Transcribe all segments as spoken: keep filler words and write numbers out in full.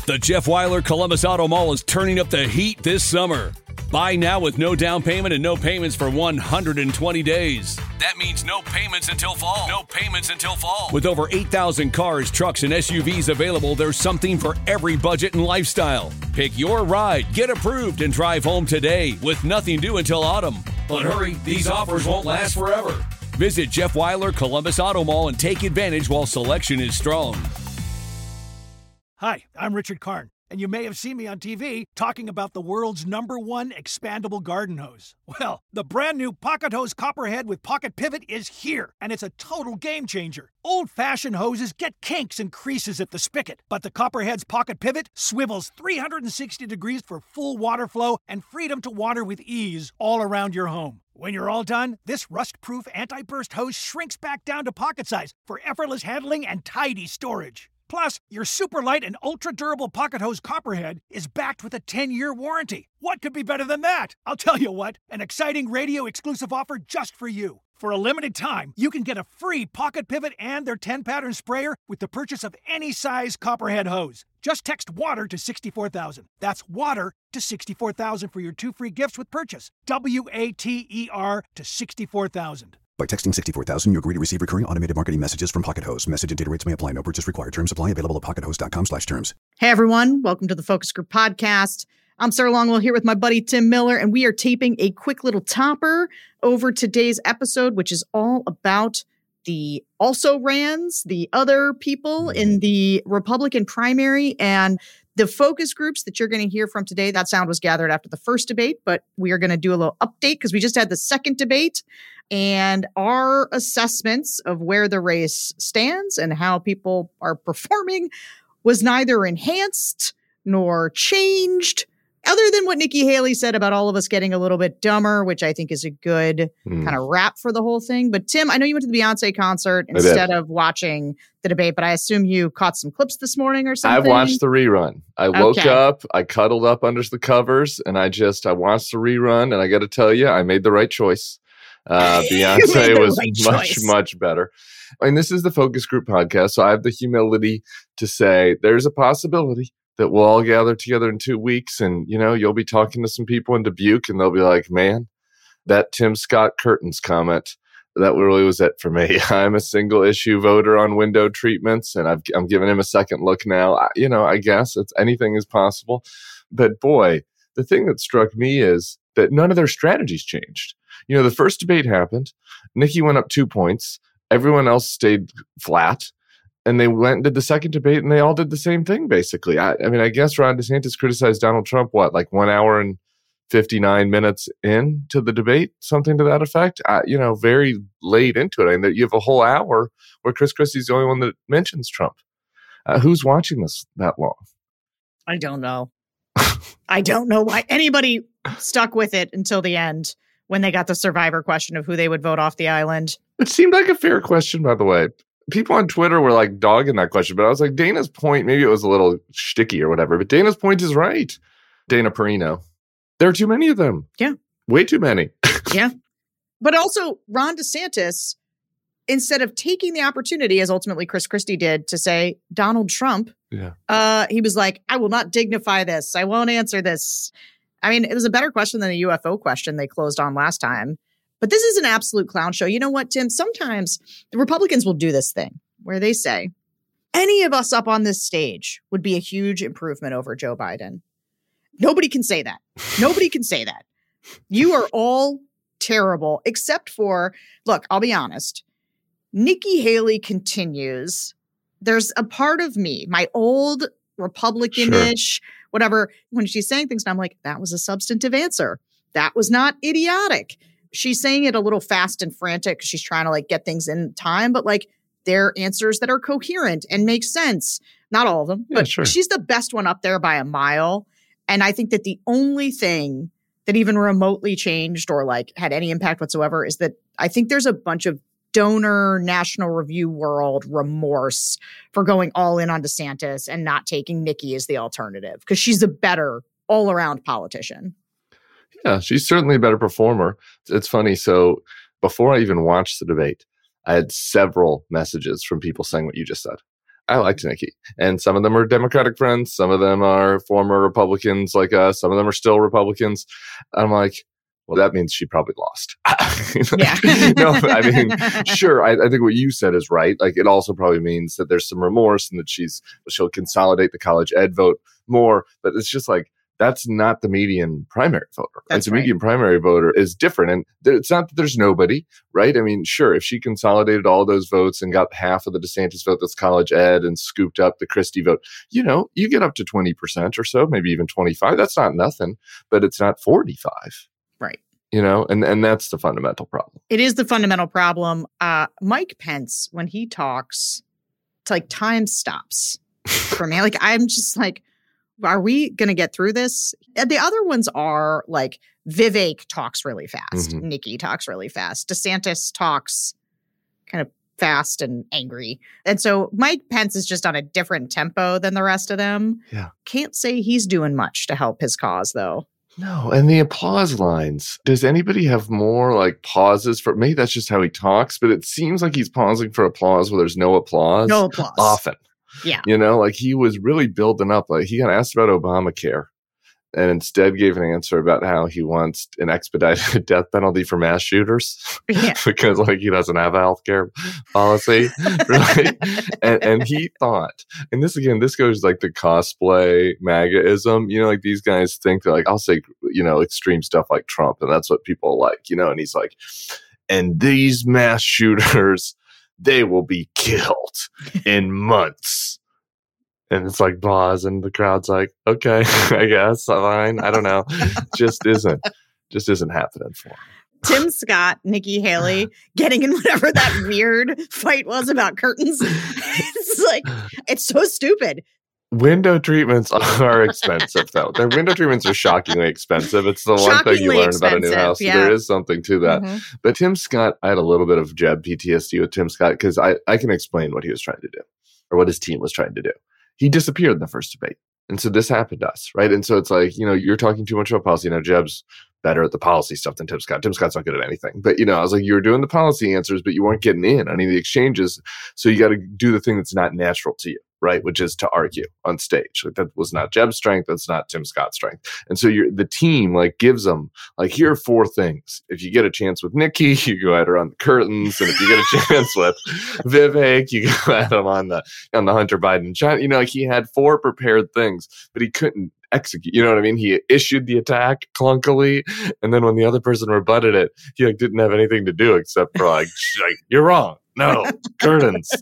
The Jeff Weiler Columbus Auto Mall is turning up the heat this summer. Buy now with no down payment and no payments for one hundred twenty days. That means no payments until fall. No payments until fall. With over eight thousand cars, trucks, and S U Vs available, there's something for every budget and lifestyle. Pick your ride, get approved, and drive home today with nothing due until autumn. But hurry, these offers won't last forever. Visit Jeff Weiler Columbus Auto Mall and take advantage while selection is strong. Hi, I'm Richard Karn, and you may have seen me on T V talking about the world's number one expandable garden hose. Well, the brand new Pocket Hose Copperhead with Pocket Pivot is here, and it's a total game changer. Old-fashioned hoses get kinks and creases at the spigot, but the Copperhead's Pocket Pivot swivels three hundred sixty degrees for full water flow and freedom to water with ease all around your home. When you're all done, this rust-proof anti-burst hose shrinks back down to pocket size for effortless handling and tidy storage. Plus, your super light and ultra-durable Pocket Hose Copperhead is backed with a ten-year warranty. What could be better than that? I'll tell you what, an exciting radio-exclusive offer just for you. For a limited time, you can get a free Pocket Pivot and their ten-pattern sprayer with the purchase of any size Copperhead hose. Just text WATER to sixty-four thousand. That's WATER to sixty-four thousand for your two free gifts with purchase. W A T E R to sixty-four thousand. By texting sixty-four thousand, you agree to receive recurring automated marketing messages from Pocket Hose. Message and data rates may apply. No purchase required. Terms apply. Available at pockethose.com slash terms. Hey, everyone. Welcome to the Focus Group Podcast. I'm Sarah Longwell here with my buddy Tim Miller, and we are taping a quick little topper over today's episode, which is all about the also-rans, the other people in the Republican primary, and the focus groups that you're going to hear from today. That sound was gathered after the first debate, but we are going to do a little update because we just had the second debate, and our assessments of where the race stands and how people are performing was neither enhanced nor changed, other than what Nikki Haley said about all of us getting a little bit dumber, which I think is a good mm. kind of wrap for the whole thing. But Tim, I know you went to the Beyonce concert instead of watching the debate, but I assume you caught some clips this morning or something. I've watched the rerun. I okay. woke up, I cuddled up under the covers, and I just, I watched the rerun, and I got to tell you, I made the right choice. Uh, Beyonce was right much, choice. much better. And this is the Focus Group Podcast, so I have the humility to say there's a possibility that we'll all gather together in two weeks and, you know, you'll be talking to some people in Dubuque and they'll be like, man, that Tim Scott Curtains comment, that really was it for me. I'm a single issue voter on window treatments and I've, I'm giving him a second look now. I, you know, I guess it's anything is possible. But boy, the thing that struck me is that none of their strategies changed. You know, the first debate happened. Nikki went up two points. Everyone else stayed flat. And they went and did the second debate, and they all did the same thing, basically. I, I mean, I guess Ron DeSantis criticized Donald Trump, what, like one hour and fifty-nine minutes into the debate, something to that effect? I, you know, very late into it. I mean, you have a whole hour where Chris Christie's the only one that mentions Trump. Uh, who's watching this that long? I don't know. I don't know why anybody stuck with it until the end when they got the survivor question of who they would vote off the island. It seemed like a fair question, by the way. People on Twitter were like dogging that question, but I was like, Dana's point, maybe it was a little shticky or whatever, but Dana's point is right. Dana Perino. There are too many of them. Yeah. Way too many. Yeah. But also Ron DeSantis, instead of taking the opportunity, as ultimately Chris Christie did, to say Donald Trump, yeah, uh, he was like, I will not dignify this. I won't answer this. I mean, it was a better question than the U F O question they closed on last time. But this is an absolute clown show. You know what, Tim? Sometimes the Republicans will do this thing where they say, any of us up on this stage would be a huge improvement over Joe Biden. Nobody can say that. Nobody can say that. You are all terrible, except for, look, I'll be honest. Nikki Haley continues. There's a part of me, my old Republican-ish, sure. whatever, when she's saying things, I'm like, that was a substantive answer. That was not idiotic. She's saying it a little fast and frantic because she's trying to like get things in time, but like they're answers that are coherent and make sense. Not all of them, yeah, but sure. She's the best one up there by a mile. And I think that the only thing that even remotely changed or like had any impact whatsoever is that I think there's a bunch of donor National Review world remorse for going all in on DeSantis and not taking Nikki as the alternative because she's a better all around politician. Yeah, she's certainly a better performer. It's funny. So before I even watched the debate, I had several messages from people saying what you just said. I liked Nikki. And some of them are Democratic friends. Some of them are former Republicans like us. Some of them are still Republicans. I'm like, well, that means she probably lost. Yeah. No, I mean, sure. I, I think what you said is right. Like, it also probably means that there's some remorse and that she's she'll consolidate the college ed vote more. But it's just like, that's not the median primary voter. That's like, the right. median primary voter is different. And th- it's not that there's nobody, right? I mean, sure, if she consolidated all those votes and got half of the DeSantis vote that's college ed and scooped up the Christie vote, you know, you get up to twenty percent or so, maybe even twenty-five. That's not nothing, but it's not forty-five. Right. You know, and, and that's the fundamental problem. It is the fundamental problem. Uh, Mike Pence, when he talks, it's like time stops for me. Like, I'm just like, are we going to get through this? And the other ones are like Vivek talks really fast. Mm-hmm. Nikki talks really fast. DeSantis talks kind of fast and angry. And so Mike Pence is just on a different tempo than the rest of them. Yeah. Can't say he's doing much to help his cause, though. No. And the applause lines. Does anybody have more like pauses for maybe that's just how he talks, but it seems like he's pausing for applause where there's no applause. No applause. Often. Yeah. You know, like he was really building up. Like he got asked about Obamacare and instead gave an answer about how he wants an expedited death penalty for mass shooters yeah. because like he doesn't have a healthcare policy. Right? and, and he thought, and this again, this goes like the cosplay MAGA-ism, you know, like these guys think that like, I'll say, you know, extreme stuff like Trump and that's what people like, you know, and he's like, and these mass shooters, they will be killed in months. And it's like pause and the crowd's like, okay, I guess, fine. I don't know. Just isn't, just isn't happening for him. Tim Scott, Nikki Haley getting in whatever that weird fight was about curtains. It's like, it's so stupid. Window treatments are expensive, though. Their window treatments are shockingly expensive. It's the one thing you learn about a new house. Yeah. There is something to that. Mm-hmm. But Tim Scott, I had a little bit of Jeb P T S D with Tim Scott because I, I can explain what he was trying to do or what his team was trying to do. He disappeared in the first debate. And so this happened to us, right? And so it's like, you know, you're talking too much about policy. Now, Jeb's better at the policy stuff than Tim Scott. Tim Scott's not good at anything. But, you know, I was like, you were doing the policy answers, but you weren't getting in on any of the exchanges. So you got to do the thing that's not natural to you, right? Which is to argue on stage. Like that was not Jeb's strength. That's not Tim Scott's strength. And so you're, the team like gives them like, here are four things. If you get a chance with Nikki, you go at her on the curtains. And if you get a chance with Vivek, you go at him on the, on the Hunter Biden China. You know, like he had four prepared things, but he couldn't execute. You know what I mean? He issued the attack clunkily. And then when the other person rebutted it, he like didn't have anything to do except for like, like you're wrong. No, curtains,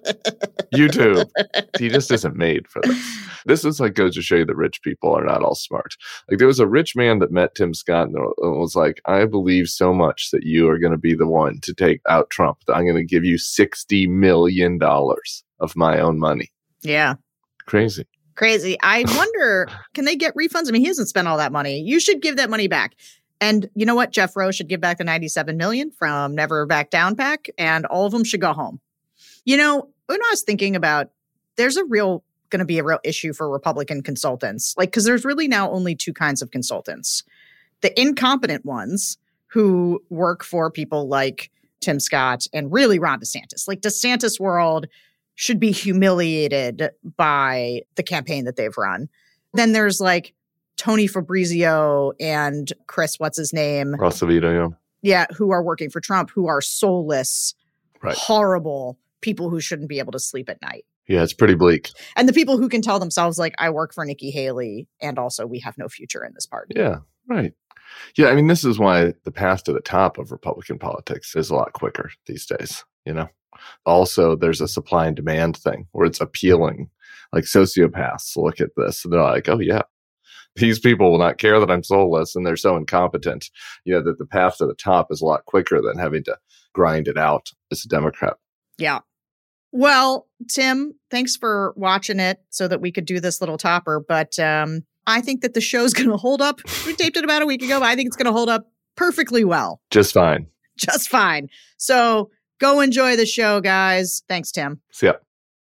YouTube. He just isn't made for this. This is like goes to show you that rich people are not all smart. Like there was a rich man that met Tim Scott and was like, I believe so much that you are going to be the one to take out Trump that I'm going to give you sixty million dollars of my own money. Yeah. Crazy. Crazy. I wonder, can they get refunds? I mean, he hasn't spent all that money. You should give that money back. And you know what? Jeff Rowe should give back the ninety-seven million dollars from Never Back Down PAC, and all of them should go home. You know, when I was thinking about, there's a real, going to be a real issue for Republican consultants. Like, because there's really now only two kinds of consultants. The incompetent ones who work for people like Tim Scott and really Ron DeSantis. Like DeSantis world should be humiliated by the campaign that they've run. Then there's like Tony Fabrizio and Chris, what's his name? Rosavito, yeah. Yeah, who are working for Trump, who are soulless, right. horrible people who shouldn't be able to sleep at night. Yeah, it's pretty bleak. And the people who can tell themselves, like, I work for Nikki Haley, and also we have no future in this party. Yeah, right. Yeah, I mean, this is why the path to the top of Republican politics is a lot quicker these days, you know? Also, there's a supply and demand thing where it's appealing. Like sociopaths look at this and they're like, oh, yeah. These people will not care that I'm soulless and they're so incompetent, you know, that the path to the top is a lot quicker than having to grind it out as a Democrat. Yeah. Well, Tim, thanks for watching it so that we could do this little topper. But um, I think that the show's going to hold up. We taped it about a week ago, but I think it's going to hold up perfectly well. Just fine. Just fine. So go enjoy the show, guys. Thanks, Tim. See ya.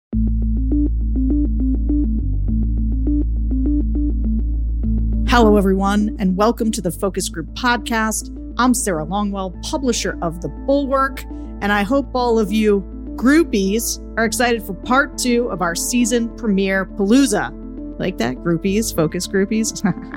Hello, everyone, and welcome to the Focus Group Podcast. I'm Sarah Longwell, publisher of The Bulwark, and I hope all of you groupies are excited for part two of our season premiere Palooza. Like that, groupies, focus groupies.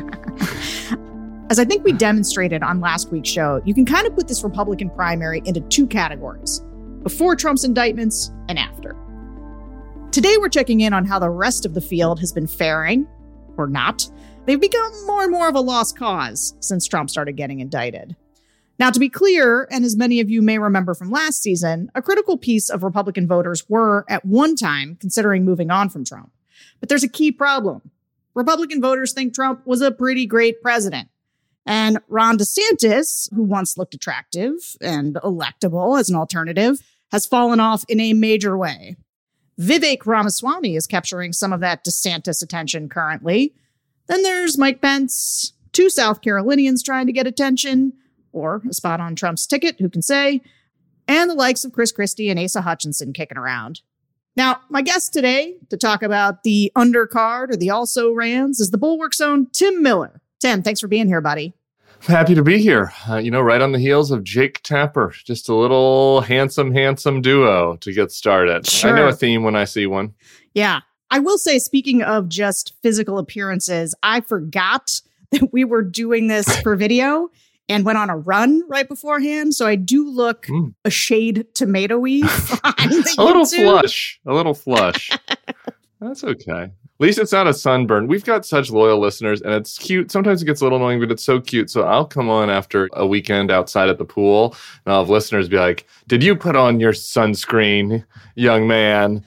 As I think we demonstrated on last week's show, you can kind of put this Republican primary into two categories: before Trump's indictments and after. Today, we're checking in on how the rest of the field has been faring, or not. They've become more and more of a lost cause since Trump started getting indicted. Now, to be clear, and as many of you may remember from last season, a critical piece of Republican voters were, at one time, considering moving on from Trump. But there's a key problem. Republican voters think Trump was a pretty great president. And Ron DeSantis, who once looked attractive and electable as an alternative, has fallen off in a major way. Vivek Ramaswamy is capturing some of that DeSantis attention currently. Then there's Mike Pence, two South Carolinians trying to get attention, or a spot on Trump's ticket, who can say, and the likes of Chris Christie and Asa Hutchinson kicking around. Now, my guest today to talk about the undercard or the also-rans is the Bulwark's own Tim Miller. Tim, thanks for being here, buddy. Happy to be here. Uh, you know, right on the heels of Jake Tapper. Just a little handsome, handsome duo to get started. Sure. I know a theme when I see one. Yeah. I will say, speaking of just physical appearances, I forgot that we were doing this for video and went on a run right beforehand. So I do look mm. a shade tomatoey. A little flush. A little flush. That's okay. At least it's not a sunburn. We've got such loyal listeners, and it's cute. Sometimes it gets a little annoying, but it's so cute. So I'll come on after a weekend outside at the pool, and I'll have listeners be like, did you put on your sunscreen, young man?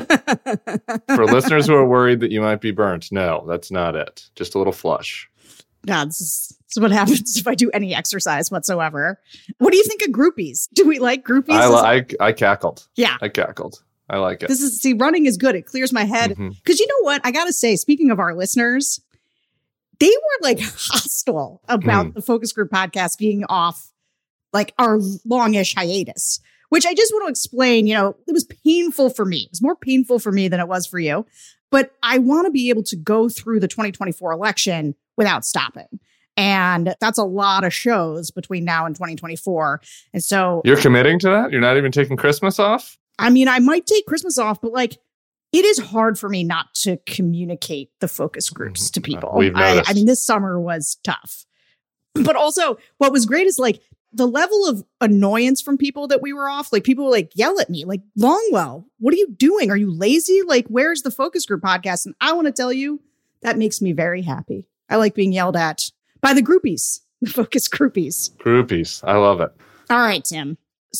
For listeners who are worried that you might be burnt, no, that's not it. Just a little flush. Yeah, this is, this is what happens if I do any exercise whatsoever. What do you think of groupies? Do we like groupies? I, I, I cackled. Yeah. I cackled. I like it. This is, see, running is good. It clears my head. Because mm-hmm. you know what? I got to say, speaking of our listeners, they were like hostile about mm. the Focus Group podcast being off like our longish hiatus, which I just want to explain. You know, it was painful for me. It was more painful for me than it was for you. But I want to be able to go through the twenty twenty-four election without stopping. And that's a lot of shows between now and twenty twenty-four. And so you're committing to that? You're not even taking Christmas off? I mean, I might take Christmas off, but like, it is hard for me not to communicate the focus groups to people. We've noticed. I, I mean, this summer was tough. But also, what was great is like the level of annoyance from people that we were off. Like, people would like yell at me, like, Longwell, what are you doing? Are you lazy? Like, where's the Focus Group podcast? And I want to tell you, that makes me very happy. I like being yelled at by the groupies, the focus groupies. Groupies. I love it. All right, Tim.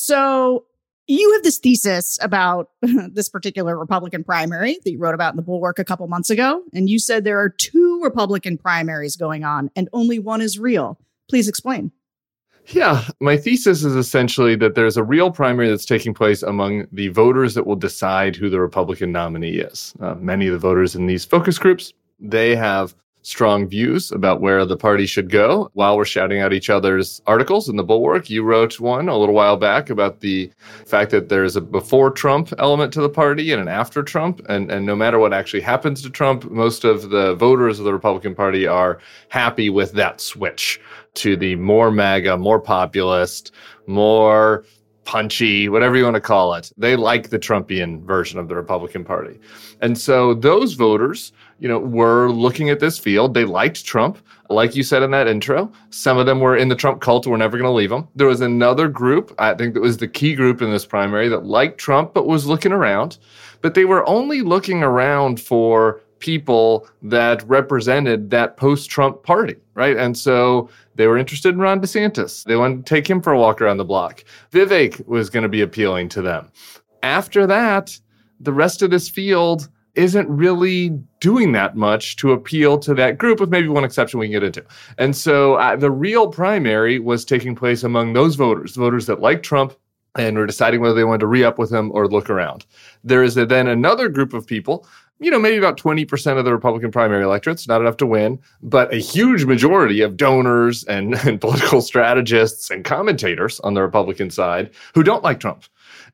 So you have this thesis about this particular Republican primary that you wrote about in the Bulwark a couple months ago. And you said there are two Republican primaries going on and only one is real. Please explain. Yeah, my thesis is essentially that there's a real primary that's taking place among the voters that will decide who the Republican nominee is. Uh, many of the voters in these focus groups, they have strong views about where the party should go. While we're shouting out each other's articles in the Bulwark, you wrote one a little while back about the fact that there's a before Trump element to the party and an after Trump. And, and no matter what actually happens to Trump, most of the voters of the Republican Party are happy with that switch to the more MAGA, more populist, more punchy, whatever you want to call it. They like the Trumpian version of the Republican Party. And so those voters, you know, were looking at this field. They liked Trump. Like you said in that intro, some of them were in the Trump cult and were never going to leave him. There was another group, I think that was the key group in this primary, that liked Trump but was looking around. But they were only looking around for people that represented that post-Trump party, right? And so they were interested in Ron DeSantis. They wanted to take him for a walk around the block. Vivek was going to be appealing to them. After that, the rest of this field isn't really doing that much to appeal to that group, with maybe one exception we can get into. And so uh, the real primary was taking place among those voters, voters that like Trump and were deciding whether they wanted to re-up with him or look around. There is a, then another group of people, you know, maybe about twenty percent of the Republican primary electorate's not enough to win, but a huge majority of donors and, and political strategists and commentators on the Republican side who don't like Trump.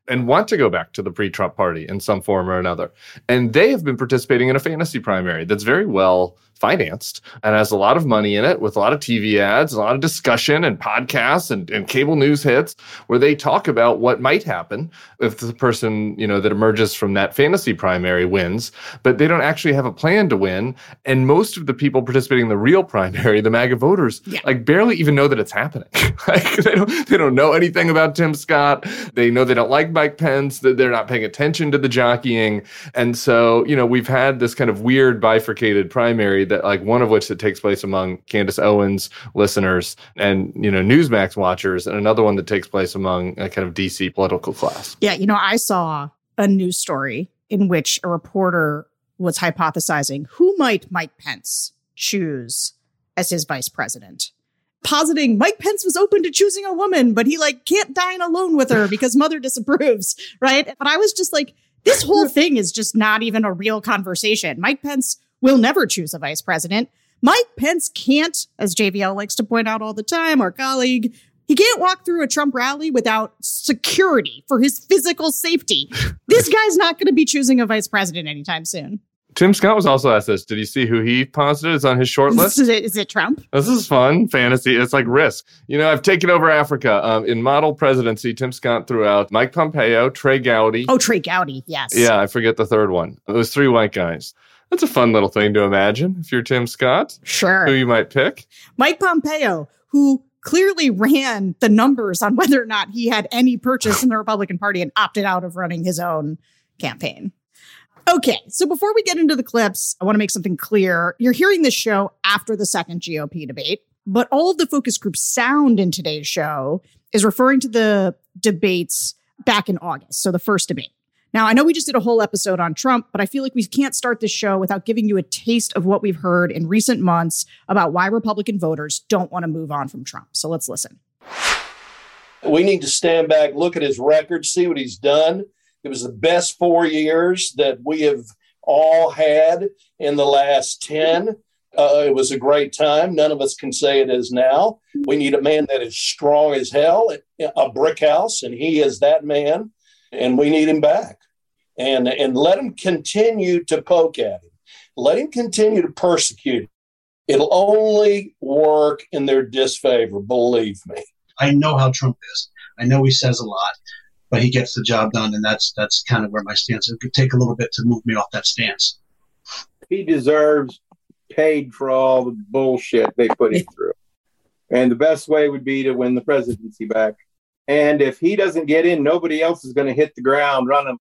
and want to go back to the pre-Trump party in some form or another. And they have been participating in a fantasy primary that's very well financed and has a lot of money in it with a lot of T V ads, a lot of discussion and podcasts and, and cable news hits where they talk about what might happen if the person, you know, that emerges from that fantasy primary wins, but they don't actually have a plan to win. And most of the people participating in the real primary, the MAGA voters, yeah. like barely even know that it's happening. like they don't, they don't know anything about Tim Scott. They know they don't like Mike Pence, that they're not paying attention to the jockeying. And so, you know, we've had this kind of weird bifurcated primary that like one of which that takes place among Candace Owens listeners and, you know, Newsmax watchers, and another one that takes place among a kind of D C political class. Yeah, you know, I saw a news story in which a reporter was hypothesizing who might Mike Pence choose as his vice president, positing Mike Pence was open to choosing a woman, but he like can't dine alone with her because mother disapproves, right? But I was just like, this whole thing is just not even a real conversation. Mike Pence will never choose a vice president. Mike Pence can't, as J V L likes to point out all the time, our colleague, he can't walk through a Trump rally without security for his physical safety. This guy's not going to be choosing a vice president anytime soon. Tim Scott was also asked this. Did you see who he posited is on his short list? Is it, is it Trump? This is fun. Fantasy. It's like Risk. You know, I've taken over Africa. Um, in model presidency, Tim Scott threw out Mike Pompeo, Trey Gowdy. Oh, Trey Gowdy. Yes. Yeah, I forget the third one. It was three white guys. That's a fun little thing to imagine if you're Tim Scott. Sure. Who you might pick. Mike Pompeo, who clearly ran the numbers on whether or not he had any purchase in the Republican Party and opted out of running his own campaign. Okay, so before we get into the clips, I want to make something clear. You're hearing this show after the second G O P debate, but all of the focus group sound in today's show is referring to the debates back in August, so the first debate. Now, I know we just did a whole episode on Trump, but I feel like we can't start this show without giving you a taste of what we've heard in recent months about why Republican voters don't want to move on from Trump. So let's listen. We need to stand back, look at his record, see what he's done. It was the best four years that we have all had in the last ten. Uh, it was a great time. None of us can say it is now. We need a man that is strong as hell, a brick house, and he is that man. And we need him back. And, and let him continue to poke at him. Let him continue to persecute him. It'll only work in their disfavor, believe me. I know how Trump is. I know he says a lot, but he gets the job done, and that's that's kind of where my stance is. It could take a little bit to move me off that stance. He deserves paid for all the bullshit they put him through. And the best way would be to win the presidency back. And if he doesn't get in, nobody else is going to hit the ground running.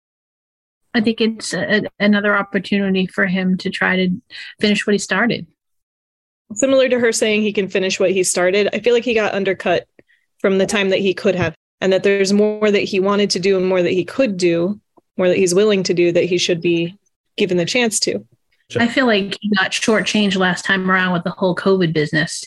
I think it's a, another opportunity for him to try to finish what he started. Similar to her saying he can finish what he started, I feel like he got undercut from the time that he could have, and that there's more that he wanted to do and more that he could do, more that he's willing to do that he should be given the chance to. I feel like he got shortchanged last time around with the whole COVID business.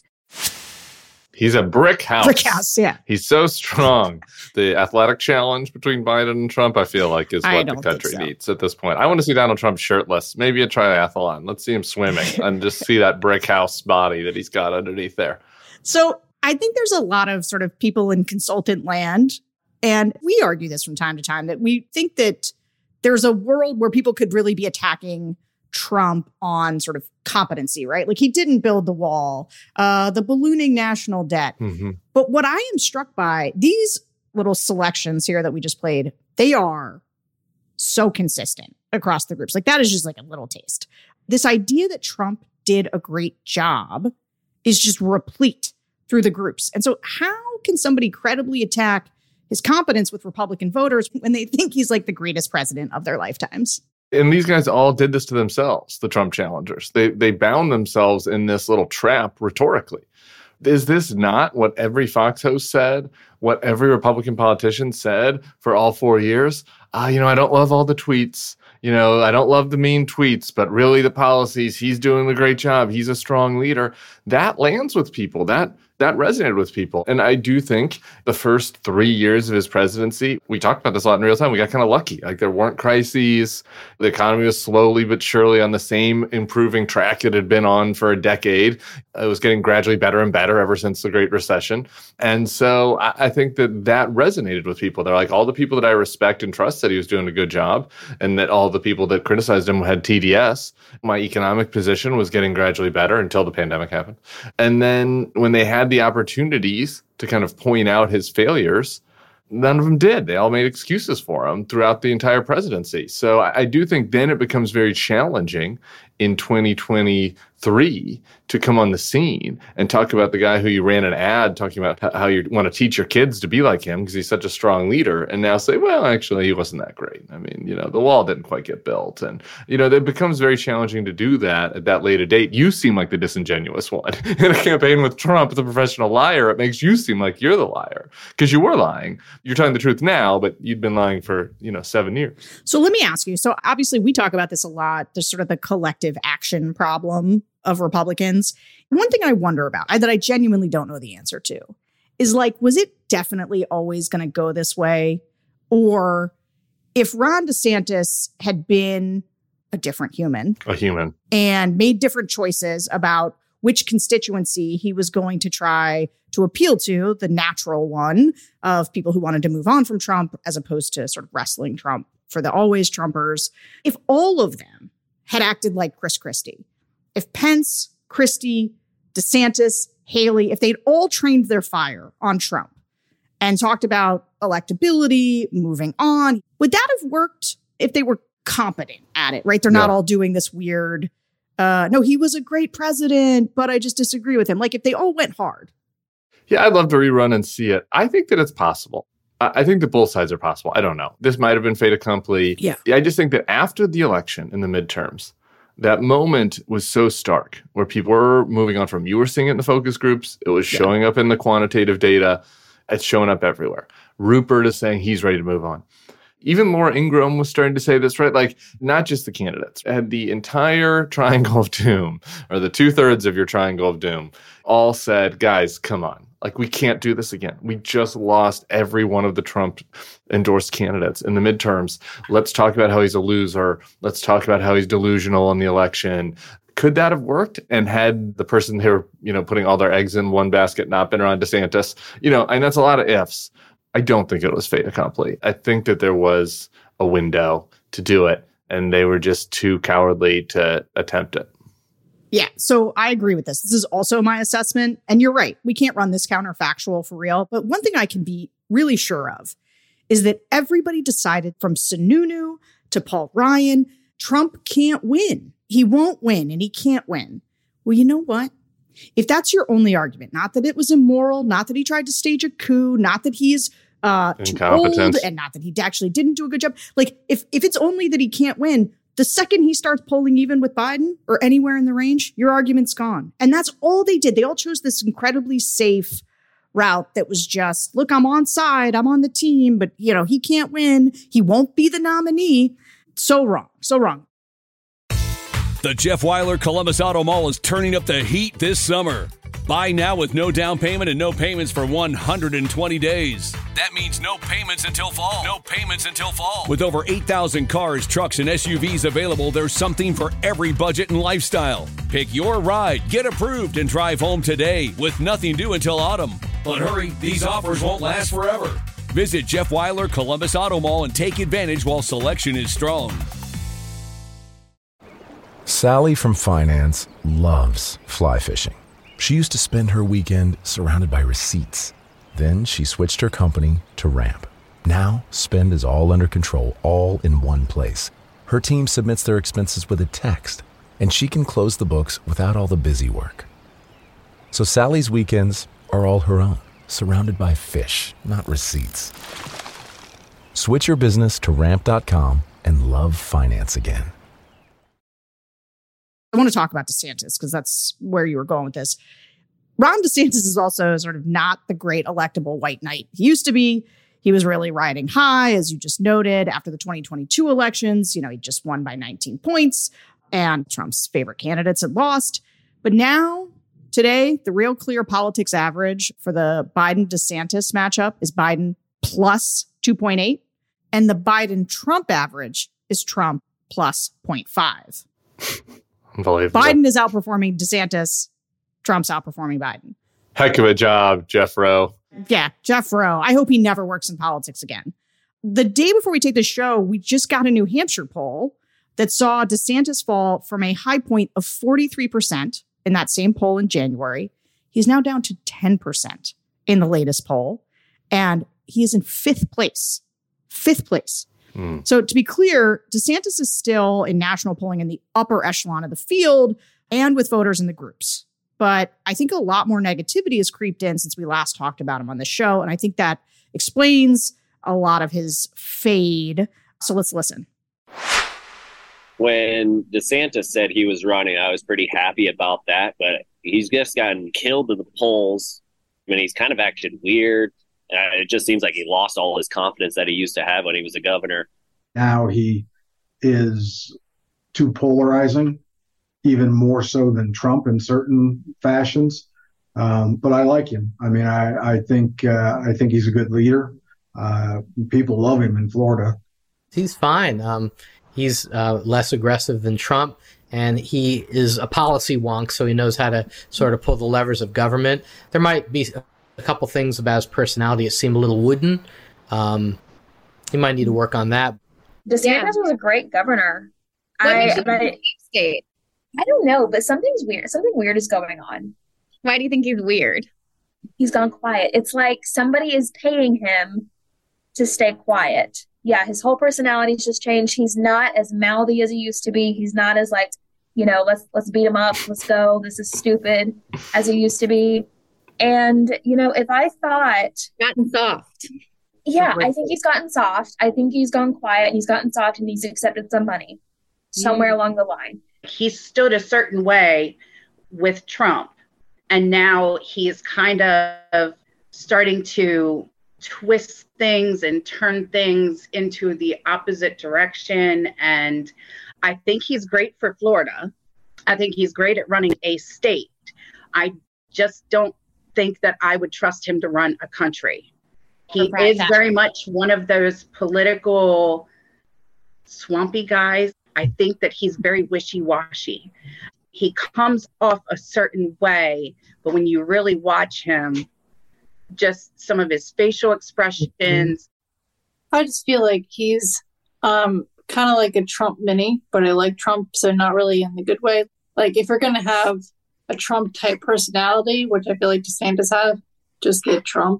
He's a brick house. Brick house, yeah. He's so strong. The athletic challenge between Biden and Trump, I feel like, is what the country so. needs at this point. I want to see Donald Trump shirtless. Maybe a triathlon. Let's see him swimming and just see that brick house body that he's got underneath there. So I think there's a lot of sort of people in consultant land, and we argue this from time to time, that we think that there's a world where people could really be attacking Trump on sort of competency, right? Like he didn't build the wall, uh, the ballooning national debt. Mm-hmm. But what I am struck by, these little selections here that we just played, they are so consistent across the groups. Like that is just like a little taste. This idea that Trump did a great job is just replete through the groups. And so how can somebody credibly attack his competence with Republican voters when they think he's like the greatest president of their lifetimes? And these guys all did this to themselves, the Trump challengers. They they bound themselves in this little trap rhetorically. Is this not what every Fox host said, what every Republican politician said for all four years? Ah, uh, you know, I don't love all the tweets. You know, I don't love the mean tweets, but really the policies, he's doing a great job. He's a strong leader. That lands with people. That That resonated with people. And I do think the first three years of his presidency, we talked about this a lot in real time, we got kind of lucky. Like there weren't crises. The economy was slowly but surely on the same improving track it had been on for a decade. It was getting gradually better and better ever since the Great Recession. And so I, I think that that resonated with people. They're like, all the people that I respect and trust said he was doing a good job, and that all the people that criticized him had T D S. My economic position was getting gradually better until the pandemic happened. And then when they had the opportunities to kind of point out his failures, none of them did. They all made excuses for him throughout the entire presidency. So I, I do think then it becomes very challenging in twenty twenty-three to come on the scene and talk about the guy who you ran an ad talking about how you want to teach your kids to be like him because he's such a strong leader, and now say, well, actually, he wasn't that great. I mean, you know, the wall didn't quite get built. And, you know, it becomes very challenging to do that at that later date. You seem like the disingenuous one. In a campaign with Trump, as a professional liar, it makes you seem like you're the liar because you were lying. You're telling the truth now, but you'd been lying for, you know, seven years. So let me ask you. So obviously we talk about this a lot. There's sort of the collective action problem of Republicans. One thing I wonder about, I, that I genuinely don't know the answer to, is like, was it definitely always going to go this way? Or if Ron DeSantis had been a different human, a human, and made different choices about which constituency he was going to try to appeal to, the natural one of people who wanted to move on from Trump, as opposed to sort of wrestling Trump for the always Trumpers, if all of them had acted like Chris Christie, if Pence, Christie, DeSantis, Haley, if they'd all trained their fire on Trump and talked about electability, moving on, would that have worked if they were competent at it, right? They're not Yeah. all doing this weird, uh, no, he was a great president, but I just disagree with him. Like if they all went hard. Yeah, I'd love to rerun and see it. I think that it's possible. I I think that both sides are possible. I don't know. This might have been fait accompli. Yeah. I just think that after the election in the midterms, that moment was so stark where people were moving on from, you were seeing it in the focus groups. It was Yeah. showing up in the quantitative data. It's showing up everywhere. Rupert is saying he's ready to move on. Even Laura Ingraham was starting to say this, right? Like, not just the candidates. Had the entire triangle of doom, or the two-thirds of your triangle of doom, all said, guys, come on. Like, we can't do this again. We just lost every one of the Trump-endorsed candidates in the midterms. Let's talk about how he's a loser. Let's talk about how he's delusional on the election. Could that have worked? And had the person they were, you know, putting all their eggs in one basket not been around DeSantis? You know, and that's a lot of ifs. I don't think it was fait accompli. I think that there was a window to do it, and they were just too cowardly to attempt it. Yeah, so I agree with this. This is also my assessment. And you're right. We can't run this counterfactual for real. But one thing I can be really sure of is that everybody decided, from Sununu to Paul Ryan, Trump can't win. He won't win and he can't win. Well, you know what? If that's your only argument, not that it was immoral, not that he tried to stage a coup, not that he's uh, too old, and not that he actually didn't do a good job. Like, if if it's only that he can't win, the second he starts polling even with Biden or anywhere in the range, your argument's gone. And that's all they did. They all chose this incredibly safe route that was just, look, I'm on side, I'm on the team, but, you know, he can't win. He won't be the nominee. So wrong. So wrong. The Jeff Weiler Columbus Auto Mall is turning up the heat this summer. Buy now with no down payment and no payments for one hundred twenty days. That means no payments until fall. No payments until fall. With over eight thousand cars, trucks, and S U Vs available, there's something for every budget and lifestyle. Pick your ride, get approved, and drive home today with nothing due until autumn. But hurry, these offers won't last forever. Visit Jeff Weiler Columbus Auto Mall and take advantage while selection is strong. Sally from finance loves fly fishing. She used to spend her weekend surrounded by receipts. Then she switched her company to Ramp. Now, spend is all under control, all in one place. Her team submits their expenses with a text, and she can close the books without all the busy work. So Sally's weekends are all her own, surrounded by fish, not receipts. Switch your business to ramp dot com and love finance again. I want to talk about DeSantis because that's where you were going with this. Ron DeSantis is also sort of not the great electable white knight he used to be. He was really riding high, as you just noted, after the twenty twenty-two elections. You know, he just won by nineteen points and Trump's favorite candidates had lost. But now Today, the Real Clear Politics average for the Biden-DeSantis matchup is Biden plus two point eight, and the Biden-Trump average is Trump plus zero point five. Unbelievable. Biden is outperforming DeSantis. Trump's outperforming Biden. Heck of a job, Jeff Rowe. Yeah, Jeff Rowe. I hope he never works in politics again. The day before we take the show, we just got a New Hampshire poll that saw DeSantis fall from a high point of forty-three percent in that same poll in January. He's now down to ten percent in the latest poll. And he is in fifth place. Fifth place. Mm. So to be clear, DeSantis is still in national polling in the upper echelon of the field and with voters in the groups. But I think a lot more negativity has creeped in since we last talked about him on the show. And I think that explains a lot of his fade. So let's listen. When DeSantis said he was running, I was pretty happy about that, but he's just gotten killed in the polls. I mean, he's kind of acted weird. And it just seems like he lost all his confidence that he used to have when he was a governor. Now he is too polarizing, even more so than Trump in certain fashions. Um, but I like him. I mean, I, I think uh, I think he's a good leader. Uh, people love him in Florida. He's fine. Um, he's uh, less aggressive than Trump, and he is a policy wonk, so he knows how to sort of pull the levers of government. There might be a couple things about his personality that seem a little wooden. Um, he might need to work on that. DeSantis yeah. was a great governor. What I, makes you but think he's state? I don't know, but something's weird. Something weird is going on. Why do you think he's weird? He's gone quiet. It's like somebody is paying him to stay quiet. Yeah, his whole personality's just changed. He's not as mouthy as he used to be. He's not as like, you know, let's let's beat him up. Let's go. This is stupid as he used to be. And, you know, if I thought... Gotten soft. Yeah, I think he's gotten soft. I think he's gone quiet and he's gotten soft and he's accepted some money somewhere mm. along the line. He stood a certain way with Trump. And now he's kind of starting to twist things and turn things into the opposite direction. And I think he's great for Florida. I think he's great at running a state. I just don't think that I would trust him to run a country. He is very much one of those political swampy guys. I think that he's very wishy-washy. He comes off a certain way, but when you really watch him, just some of his facial expressions. I just feel like he's um, kind of like a Trump mini, but I like Trump, so not really in the good way. Like if you're going to have a Trump-type personality, which I feel like DeSantis have, just get Trump.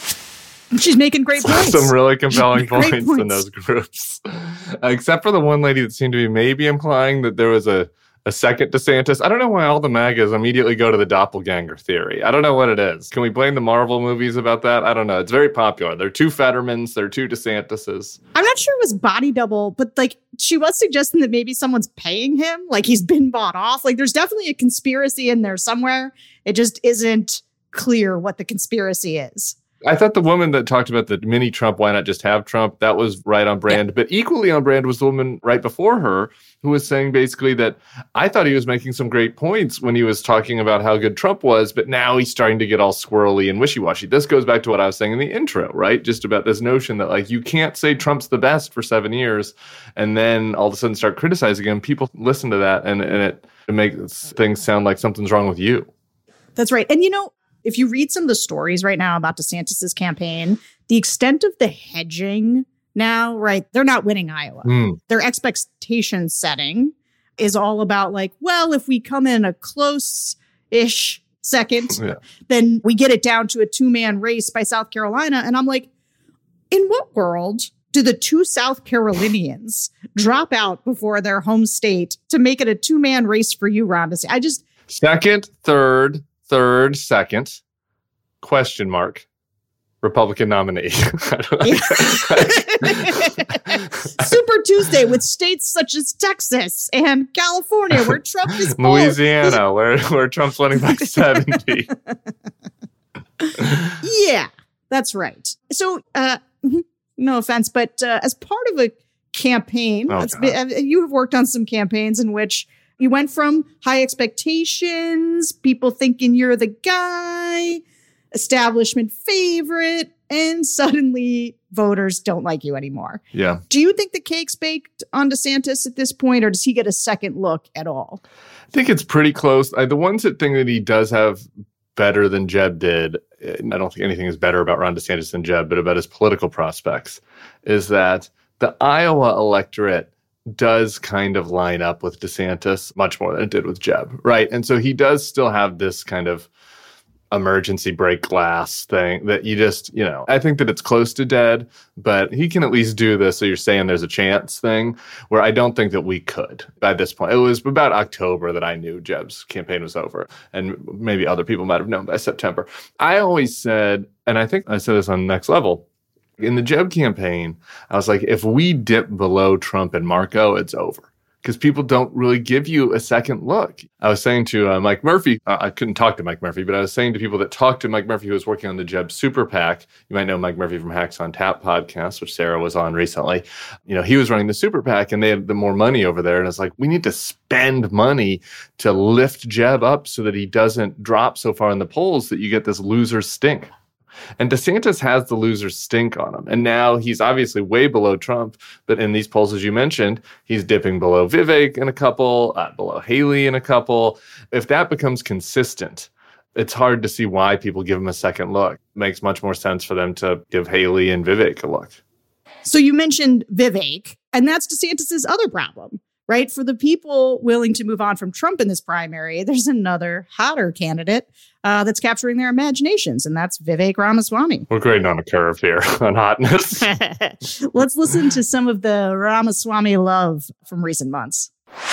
She's making great points. Some really compelling points, points in those groups. Uh, except for the one lady that seemed to be maybe implying that there was a, a second DeSantis. I don't know why all the MAGAs immediately go to the doppelganger theory. I don't know what it is. Can we blame the Marvel movies about that? I don't know. It's very popular. There are two Fettermans. There are two DeSantises. I'm not sure it was body double, but like she was suggesting that maybe someone's paying him. Like he's been bought off. Like there's definitely a conspiracy in there somewhere. It just isn't clear what the conspiracy is. I thought the woman that talked about the mini Trump, why not just have Trump, that was right on brand. Yeah. But equally on brand was the woman right before her who was saying basically that I thought he was making some great points when he was talking about how good Trump was, but now he's starting to get all squirrely and wishy-washy. This goes back to what I was saying in the intro, right? Just about this notion that like you can't say Trump's the best for seven years and then all of a sudden start criticizing him. People listen to that and, and it, it makes things sound like something's wrong with you. That's right. And you know, if you read some of the stories right now about DeSantis's campaign, the extent of the hedging now, right, they're not winning Iowa. Mm. Their expectation setting is all about like, well, if we come in a close-ish second, yeah. then we get it down to a two-man race by South Carolina. And I'm like, in what world do the two South Carolinians drop out before their home state to make it a two-man race for you, Ron? I just... Second, third... Third, second, question mark, Republican nominee. Super Tuesday with states such as Texas and California where Trump is bold. Louisiana, where, where Trump's winning by seventy. Yeah, that's right. So, uh, no offense, but uh, as part of a campaign, oh, been, you have worked on some campaigns in which You went from high expectations, people thinking you're the guy, establishment favorite, and suddenly voters don't like you anymore. Yeah. Do you think the cake's baked on DeSantis at this point, or does he get a second look at all? I think it's pretty close. I, the ones that think that he does have better than Jeb did, and I don't think anything is better about Ron DeSantis than Jeb, but about his political prospects, is that the Iowa electorate does kind of line up with DeSantis much more than it did with Jeb, right? And so he does still have this kind of emergency break glass thing that you just, you know, I think that it's close to dead, but he can at least do this. So you're saying there's a chance thing where I don't think that we could by this point. It was about October that I knew Jeb's campaign was over, and maybe other people might have known by September. I always said, and I think I said this on Next Level, in the Jeb campaign, I was like, if we dip below Trump and Marco, it's over. Because people don't really give you a second look. I was saying to uh, Mike Murphy, uh, I couldn't talk to Mike Murphy, but I was saying to people that talked to Mike Murphy, who was working on the Jeb Super PAC. You might know Mike Murphy from Hacks on Tap podcast, which Sarah was on recently. You know, he was running the Super PAC, and they had the more money over there. And it's like, we need to spend money to lift Jeb up so that he doesn't drop so far in the polls that you get this loser stink. And DeSantis has the loser stink on him. And now he's obviously way below Trump. But in these polls, as you mentioned, he's dipping below Vivek in a couple, uh, below Haley in a couple. If that becomes consistent, it's hard to see why people give him a second look. It makes much more sense for them to give Haley and Vivek a look. So you mentioned Vivek, and that's DeSantis's other problem, right? For the people willing to move on from Trump in this primary, there's another hotter candidate uh, that's capturing their imaginations, and that's Vivek Ramaswamy. We're grading on a curve here on hotness. Let's listen to some of the Ramaswamy love from recent months.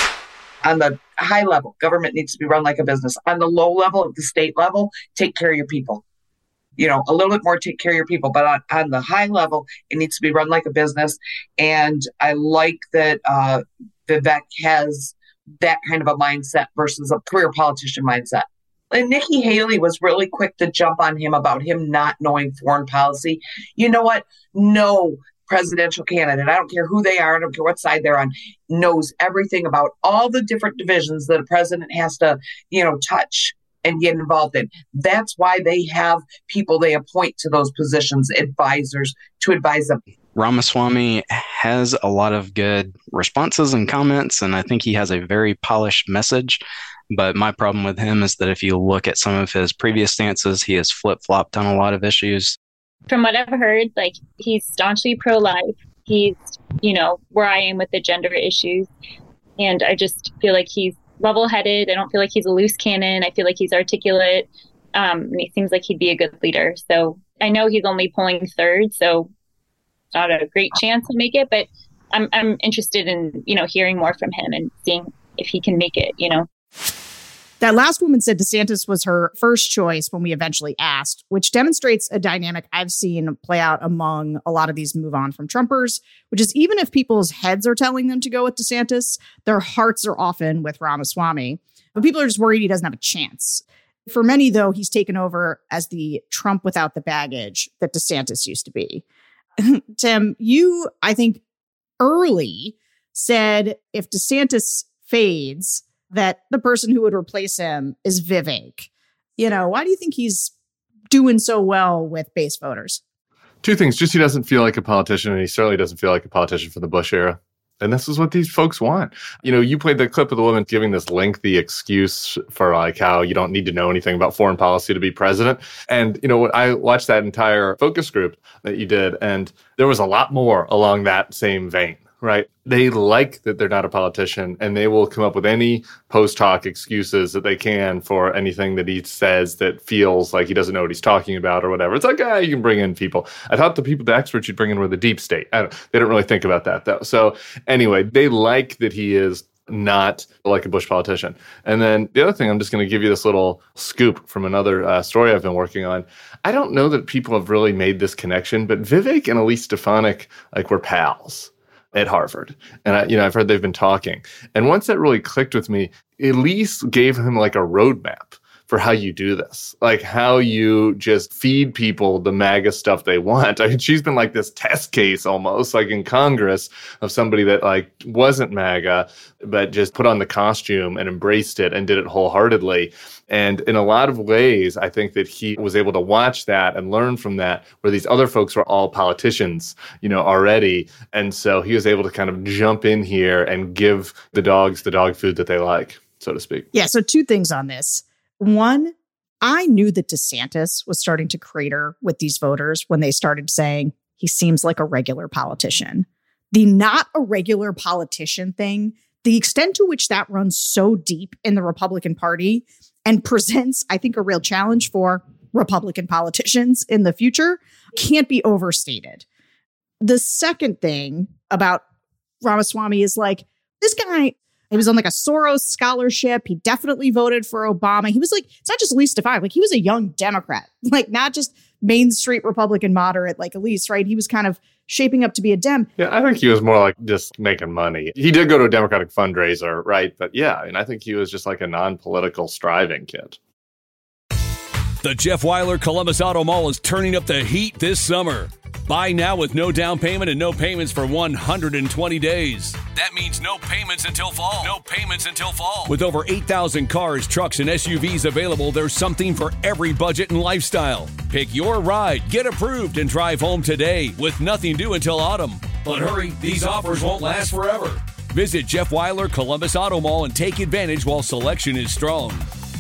On the high level, government needs to be run like a business. On the low level, at the state level, take care of your people. You know, a little bit more take care of your people. But on, on the high level, it needs to be run like a business. And I like that uh, Vivek has that kind of a mindset versus a career politician mindset. And Nikki Haley was really quick to jump on him about him not knowing foreign policy. You know what? No presidential candidate, I don't care who they are, I don't care what side they're on, knows everything about all the different divisions that a president has to, you know, touch and get involved in. That's why they have people they appoint to those positions, advisors, to advise them. Ramaswamy has a lot of good responses and comments, and I think he has a very polished message. But my problem with him is that if you look at some of his previous stances, he has flip-flopped on a lot of issues. From what I've heard, like, he's staunchly pro-life. He's, you know, where I am with the gender issues. And I just feel like he's level-headed. I don't feel like he's a loose cannon. I feel like he's articulate. Um, and he seems like he'd be a good leader. So I know he's only polling third, so it's not a great chance to make it. But I'm I'm interested in, you know, hearing more from him and seeing if he can make it, you know. That last woman said DeSantis was her first choice when we eventually asked, which demonstrates a dynamic I've seen play out among a lot of these move on from Trumpers, which is even if people's heads are telling them to go with DeSantis, their hearts are often with Ramaswamy. But people are just worried he doesn't have a chance. For many, though, he's taken over as the Trump without the baggage that DeSantis used to be. Tim, you, I think, early said if DeSantis fades, that the person who would replace him is Vivek. You know, why do you think he's doing so well with base voters? Two things. Just he doesn't feel like a politician, and he certainly doesn't feel like a politician for the Bush era. And this is what these folks want. You know, you played the clip of the woman giving this lengthy excuse for like how you don't need to know anything about foreign policy to be president. And, you know, I watched that entire focus group that you did, and there was a lot more along that same vein. Right. They like that they're not a politician, and they will come up with any post hoc excuses that they can for anything that he says that feels like he doesn't know what he's talking about or whatever. It's like, ah, you can bring in people. I thought the people, the experts you'd bring in were the deep state. I don't, they don't really think about that, though. So anyway, they like that he is not like a Bush politician. And then the other thing, I'm just going to give you this little scoop from another uh, story I've been working on. I don't know that people have really made this connection, but Vivek and Elise Stefanik, like, were pals at Harvard. And, I, you know, I've heard they've been talking. And once that really clicked with me, Elise gave him like a roadmap for how you do this, like how you just feed people the MAGA stuff they want. I mean, she's been like this test case almost like in Congress of somebody that like wasn't MAGA, but just put on the costume and embraced it and did it wholeheartedly. And in a lot of ways, I think that he was able to watch that and learn from that, where these other folks were all politicians, you know, already. And so he was able to kind of jump in here and give the dogs the dog food that they like, so to speak. Yeah. So two things on this. One, I knew that DeSantis was starting to crater with these voters when they started saying he seems like a regular politician. The not a regular politician thing, the extent to which that runs so deep in the Republican Party and presents, I think, a real challenge for Republican politicians in the future can't be overstated. The second thing about Ramaswamy is like, this guy, he was on like a Soros scholarship. He definitely voted for Obama. He was like, it's not just Elise Stefanik, like he was a young Democrat, like not just Main Street Republican moderate like Elise, right? He was kind of shaping up to be a Dem. Yeah, I think he was more like just making money. He did go to a Democratic fundraiser, right? But yeah, and I think he was just like a non-political striving kid. The Jeff Weiler Columbus Auto Mall is turning up the heat this summer. Buy now with no down payment and no payments for one hundred twenty days. That means no payments until fall. No payments until fall. With over eight thousand cars, trucks, and S U Vs available, there's something for every budget and lifestyle. Pick your ride, get approved, and drive home today with nothing due until autumn. But hurry, these offers won't last forever. Visit Jeff Weiler Columbus Auto Mall and take advantage while selection is strong.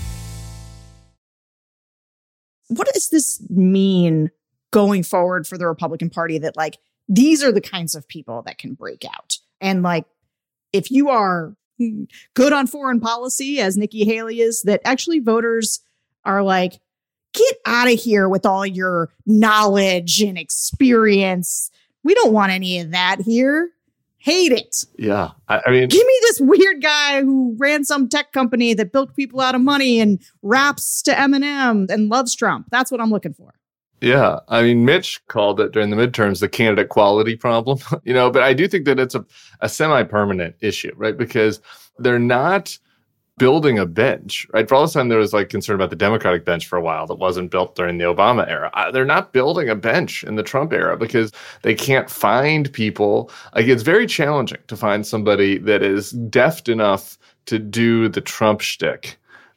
What does this mean going forward for the Republican Party, that like these are the kinds of people that can break out? And like, if you are good on foreign policy, as Nikki Haley is, that actually voters are like, get out of here with all your knowledge and experience. We don't want any of that here. Hate it. Yeah. I, I mean, give me this weird guy who ran some tech company that built people out of money and raps to Eminem and loves Trump. That's what I'm looking for. Yeah. I mean, Mitch called it during the midterms the candidate quality problem, you know, but I do think that it's a, a semi-permanent issue, right? Because they're not building a bench, right? For all this time, there was like concern about the Democratic bench for a while that wasn't built during the Obama era. Uh, they're not building a bench in the Trump era because they can't find people. Like, it's very challenging to find somebody that is deft enough to do the Trump shtick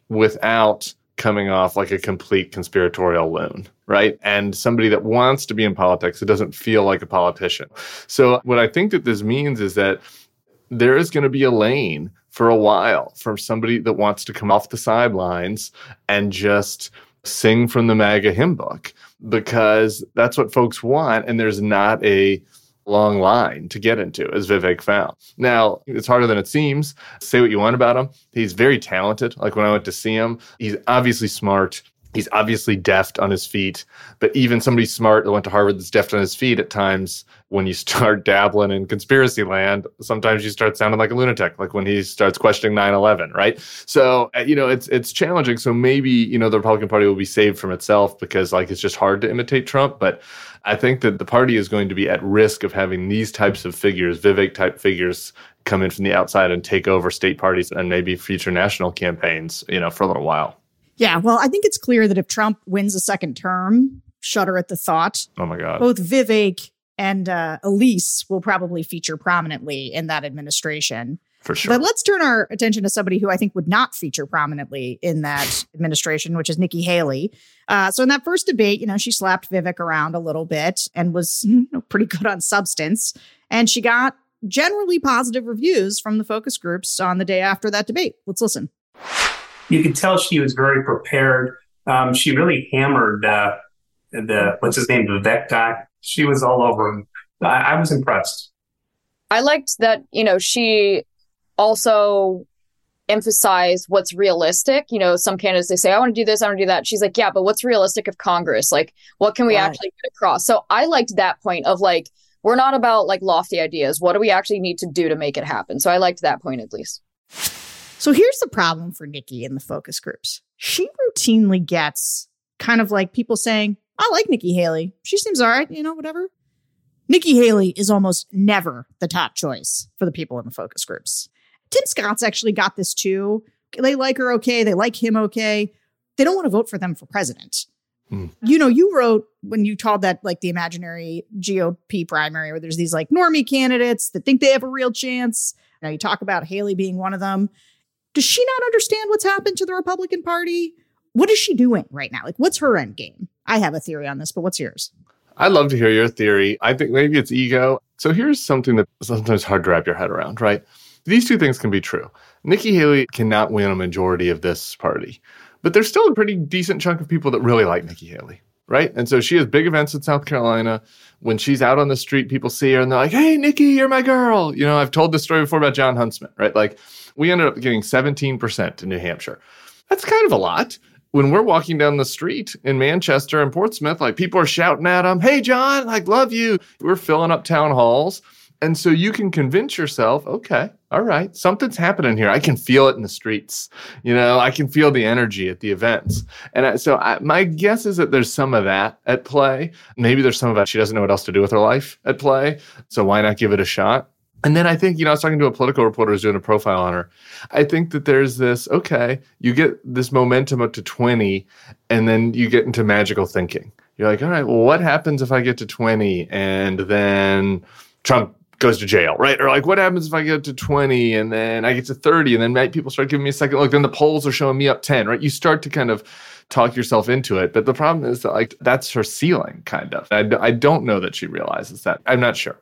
without coming off like a complete conspiratorial loon, right? And somebody that wants to be in politics, it doesn't feel like a politician. So what I think that this means is that there is going to be a lane for a while for somebody that wants to come off the sidelines and just sing from the MAGA hymn book, because that's what folks want. And there's not a long line to get into, as Vivek found. Now, it's harder than it seems. Say what you want about him. He's very talented. Like when I went to see him, he's obviously smart. He's obviously deft on his feet. But even somebody smart that went to Harvard that's deft on his feet, at times when you start dabbling in conspiracy land, sometimes you start sounding like a lunatic, like when he starts questioning nine eleven, right? So, you know, it's it's challenging. So maybe, you know, the Republican Party will be saved from itself because, like, it's just hard to imitate Trump. But I think that the party is going to be at risk of having these types of figures, Vivek-type figures, come in from the outside and take over state parties and maybe future national campaigns, you know, for a little while. Yeah, well, I think it's clear that if Trump wins a second term, shudder at the thought. Oh, my God. Both Vivek and uh, Elise will probably feature prominently in that administration. For sure. But let's turn our attention to somebody who I think would not feature prominently in that administration, which is Nikki Haley. Uh, so in that first debate, you know, she slapped Vivek around a little bit and was, you know, pretty good on substance. And she got generally positive reviews from the focus groups on the day after that debate. Let's listen. You could tell she was very prepared. Um, she really hammered uh, the, what's his name, Vivek guy. She was all over him. I, I was impressed. I liked that, you know, she also emphasized what's realistic. You know, some candidates, they say, I want to do this, I want to do that. She's like, yeah, but what's realistic of Congress? Like, what can we right. actually get across? So I liked that point of like, we're not about like lofty ideas. What do we actually need to do to make it happen? So I liked that point at least. So here's the problem for Nikki in the focus groups. She routinely gets kind of like people saying, I like Nikki Haley. She seems all right, you know, whatever. Nikki Haley is almost never the top choice for the people in the focus groups. Tim Scott's actually got this too. They like her okay. They like him okay. they don't want to vote for them for president. Mm. You know, you wrote when you called that like the imaginary G O P primary where there's these like normie candidates that think they have a real chance. Now you talk about Haley being one of them. Does she not understand what's happened to the Republican Party? What is she doing right now? Like, what's her end game? I have a theory on this, but what's yours? I'd love to hear your theory. I think maybe it's ego. So here's something that's sometimes hard to wrap your head around, right? These two things can be true. Nikki Haley cannot win a majority of this party, but there's still a pretty decent chunk of people that really like Nikki Haley, right? And so she has big events in South Carolina. When she's out on the street, people see her and they're like, hey, Nikki, you're my girl. You know, I've told this story before about John Huntsman, right? Like, we ended up getting seventeen percent in New Hampshire. That's kind of a lot. When we're walking down the street in Manchester and Portsmouth, like people are shouting at them, hey, John, like, love you. We're filling up town halls. And so you can convince yourself, okay, all right, something's happening here. I can feel it in the streets. You know, I can feel the energy at the events. And I, so I, my guess is that there's some of that at play. Maybe there's some of that she doesn't know what else to do with her life at play. So why not give it a shot? And then I think, you know, I was talking to a political reporter who's doing a profile on her. I think that there's this, okay, you get this momentum up to twenty, and then you get into magical thinking. You're like, all right, well, what happens if I get to twenty and then Trump goes to jail, right? Or like, what happens if I get to twenty and then I get to thirty and then people start giving me a second look, then the polls are showing me up ten, right? You start to kind of talk yourself into it. But the problem is that, like, that's her ceiling, kind of. I, I don't know that she realizes that. I'm not sure.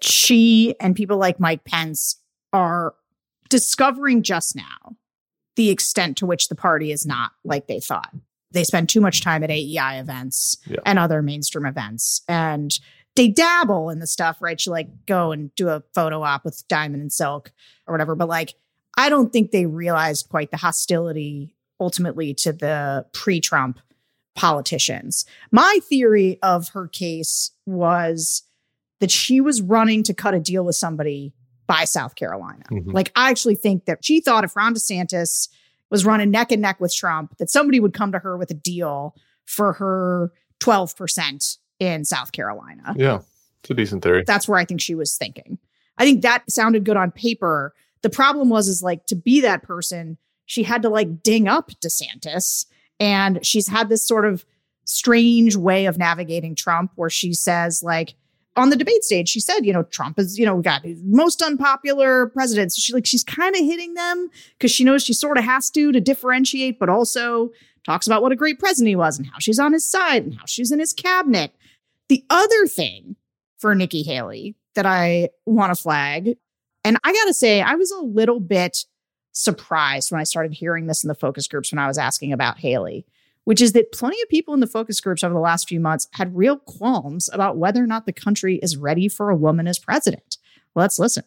She and people like Mike Pence are discovering just now the extent to which the party is not like they thought. They spend too much time at A E I events yeah. and other mainstream events. And they dabble in the stuff, right? She like go and do a photo op with Diamond and Silk or whatever. But like, I don't think they realized quite the hostility ultimately to the pre-Trump politicians. My theory of her case was that she was running to cut a deal with somebody by South Carolina. Mm-hmm. Like, I actually think that she thought if Ron DeSantis was running neck and neck with Trump, that somebody would come to her with a deal for her twelve percent in South Carolina. Yeah, it's a decent theory. That's where I think she was thinking. I think that sounded good on paper. The problem was, is like, to be that person, she had to like ding up DeSantis. And she's had this sort of strange way of navigating Trump where she says, like, on the debate stage, she said, you know, Trump is, you know, got most unpopular president. So she like, she's kind of hitting them because she knows she sort of has to, to differentiate, but also talks about what a great president he was and how she's on his side and how she's in his cabinet. The other thing for Nikki Haley that I want to flag, and I got to say, I was a little bit surprised when I started hearing this in the focus groups when I was asking about Haley, which is that plenty of people in the focus groups over the last few months had real qualms about whether or not the country is ready for a woman as president. Let's listen.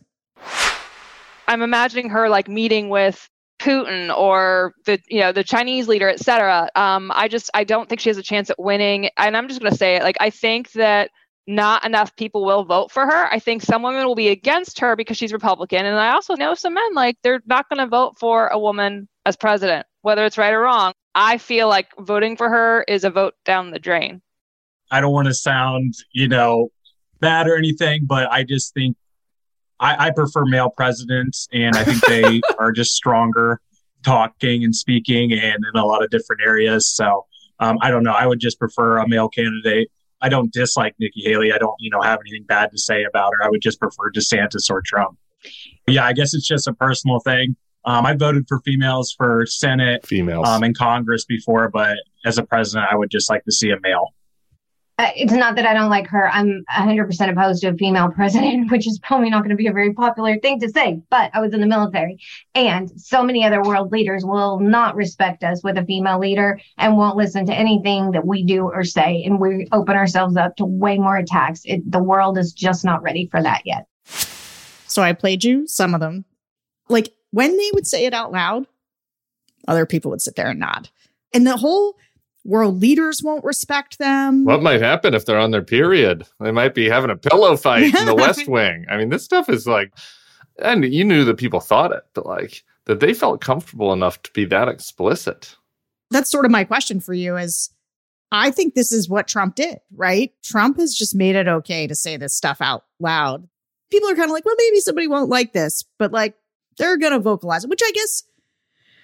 I'm imagining her like meeting with Putin or the, you know, the Chinese leader, et cetera. Um, I just, I don't think she has a chance at winning. And I'm just going to say it. Like, I think that not enough people will vote for her. I think some women will be against her because she's Republican. And I also know some men, like, they're not going to vote for a woman as president, whether it's right or wrong. I feel like voting for her is a vote down the drain. I don't want to sound, you know, bad or anything, but I just think I, I prefer male presidents, and I think they are just stronger talking and speaking and in a lot of different areas. So um, I don't know. I would just prefer a male candidate. I don't dislike Nikki Haley. I don't, you know, have anything bad to say about her. I would just prefer DeSantis or Trump. But yeah, I guess it's just a personal thing. Um, I voted for females for Senate, females, um, and Congress before, but as a president, I would just like to see a male. Uh, it's not that I don't like her. I'm one hundred percent opposed to a female president, which is probably not going to be a very popular thing to say, but I was in the military, and so many other world leaders will not respect us with a female leader and won't listen to anything that we do or say, and we open ourselves up to way more attacks. It, the world is just not ready for that yet. So I played you some of them. Like, when they would say it out loud, other people would sit there and nod. And the whole world leaders won't respect them. What might happen if they're on their period? They might be having a pillow fight in the West Wing. I mean, this stuff is like, and you knew that people thought it, but like, that they felt comfortable enough to be that explicit. That's sort of my question for you is, I think this is what Trump did, right? Trump has just made it okay to say this stuff out loud. People are kind of like, well, maybe somebody won't like this, but like, they're going to vocalize it, which I guess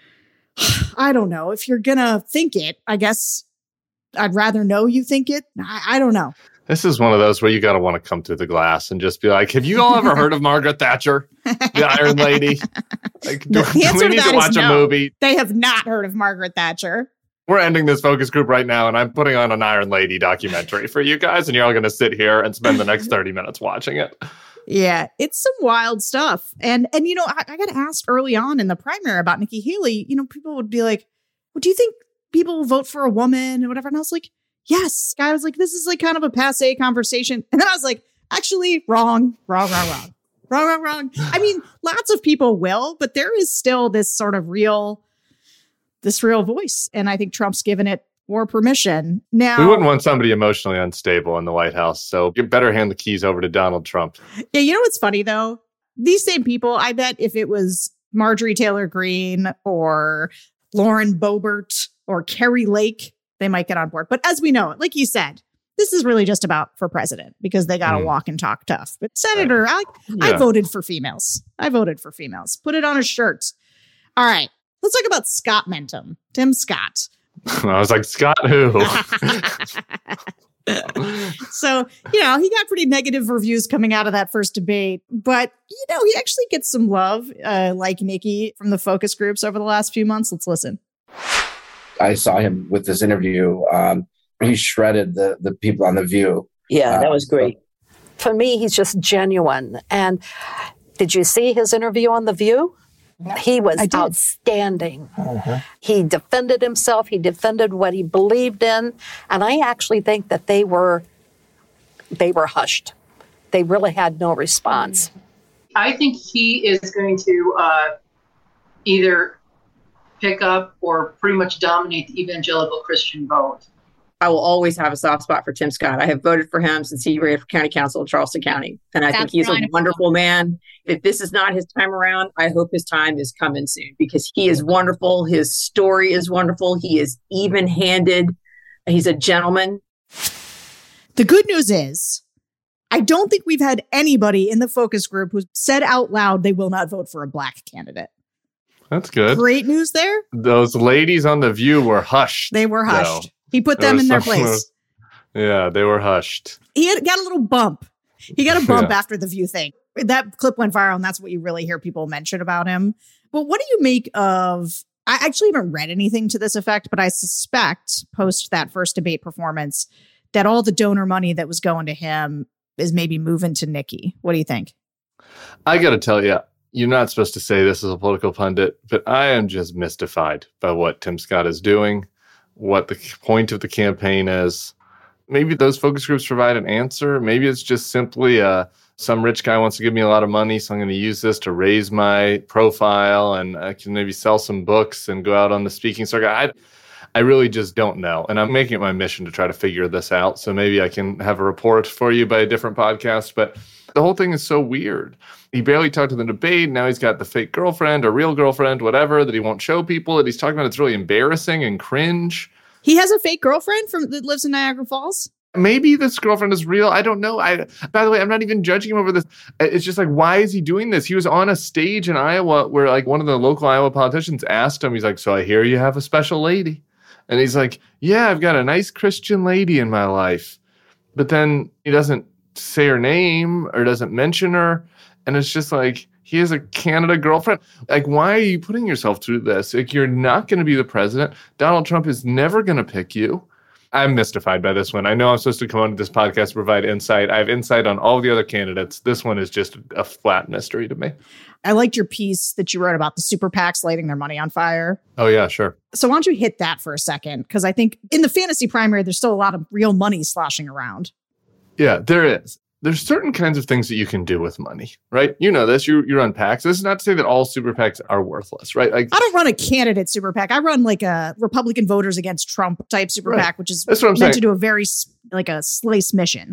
I don't know. If you're going to think it, I guess I'd rather know you think it. I, I don't know. This is one of those where you got to want to come through the glass and just be like, have you all ever heard of Margaret Thatcher, the Iron Lady? Like, do, the answer do we need to, that to watch is a no. movie? They have not heard of Margaret Thatcher. We're ending this focus group right now, and I'm putting on an Iron Lady documentary for you guys, and you're all going to sit here and spend the next thirty minutes watching it. Yeah, it's some wild stuff. And, and you know, I, I got asked early on in the primary about Nikki Haley. You know, people would be like, well, do you think people will vote for a woman or whatever? And I was like, yes. I was like, this is like kind of a passé conversation. And then I was like, actually, wrong, wrong, wrong, wrong, wrong, wrong, wrong. I mean, lots of people will, but there is still this sort of real, this real voice. And I think Trump's given it more permission. Now, we wouldn't want somebody emotionally unstable in the White House. So you better hand the keys over to Donald Trump. Yeah, you know what's funny, though? These same people, I bet if it was Marjorie Taylor Greene or Lauren Boebert or Carrie Lake, they might get on board. But as we know, like you said, this is really just about for president because they got to mm. walk and talk tough. But Senator, I, yeah. I voted for females. I voted for females. Put it on a shirt. All right. Let's talk about Scott Mentum, Tim Scott. I was like, Scott who? So, you know, he got pretty negative reviews coming out of that first debate. But, you know, he actually gets some love, uh, like Nikki, from the focus groups over the last few months. Let's listen. I saw him with this interview. Um, he shredded the the people on The View. Yeah, uh, that was great. For me, he's just genuine. And did you see his interview on The View? He was outstanding. Uh-huh. He defended himself. He defended what he believed in. And I actually think that they were they were hushed. They really had no response. I think he is going to uh, either pick up or pretty much dominate the evangelical Christian vote. I will always have a soft spot for Tim Scott. I have voted for him since he ran for county council in Charleston County. And I That's think he's wonderful. a wonderful man. If this is not his time around, I hope his time is coming soon because he is wonderful. His story is wonderful. He is even-handed. He's a gentleman. The good news is, I don't think we've had anybody in the focus group who said out loud they will not vote for a black candidate. That's good. Great news there. Those ladies on The View were hushed. They were hushed. Though. He put them in their place. Yeah, they were hushed. He had, got a little bump. He got a bump yeah. after the View thing. That clip went viral, and that's what you really hear people mention about him. But what do you make of... I actually haven't read anything to this effect, but I suspect, post that first debate performance, that all the donor money that was going to him is maybe moving to Nikki. What do you think? I got to tell you, you're not supposed to say this as a political pundit, but I am just mystified by what Tim Scott is doing, what the point of the campaign is. Maybe those focus groups provide an answer. Maybe it's just simply uh, some rich guy wants to give me a lot of money, so I'm going to use this to raise my profile, and I can maybe sell some books and go out on the speaking circuit. I, I really just don't know, and I'm making it my mission to try to figure this out, so maybe I can have a report for you by a different podcast, but the whole thing is so weird. He barely talked in the debate. Now he's got the fake girlfriend or real girlfriend, whatever, that he won't show people that he's talking about. It's really embarrassing and cringe. He has a fake girlfriend from that lives in Niagara Falls? Maybe this girlfriend is real. I don't know. I, by the way, I'm not even judging him over this. It's just like, why is he doing this? He was on a stage in Iowa where like one of the local Iowa politicians asked him, he's like, so I hear you have a special lady. And he's like, yeah, I've got a nice Christian lady in my life. But then he doesn't say her name or doesn't mention her. And it's just like, he has a Canada girlfriend. Like, why are you putting yourself through this? Like, you're not going to be the president. Donald Trump is never going to pick you. I'm mystified by this one. I know I'm supposed to come on to this podcast to provide insight. I have insight on all the other candidates. This one is just a flat mystery to me. I liked your piece that you wrote about the super PACs lighting their money on fire. Oh, yeah, sure. So why don't you hit that for a second? Because I think in the fantasy primary, there's still a lot of real money sloshing around. Yeah, there is. There's certain kinds of things that you can do with money, right? You know this. You you run PACs. This is not to say that all super PACs are worthless, right? Like, I don't run a candidate super PAC. I run like a Republican voters against Trump type super right. PAC, which is That's what I'm meant saying. to do a very like a slice mission.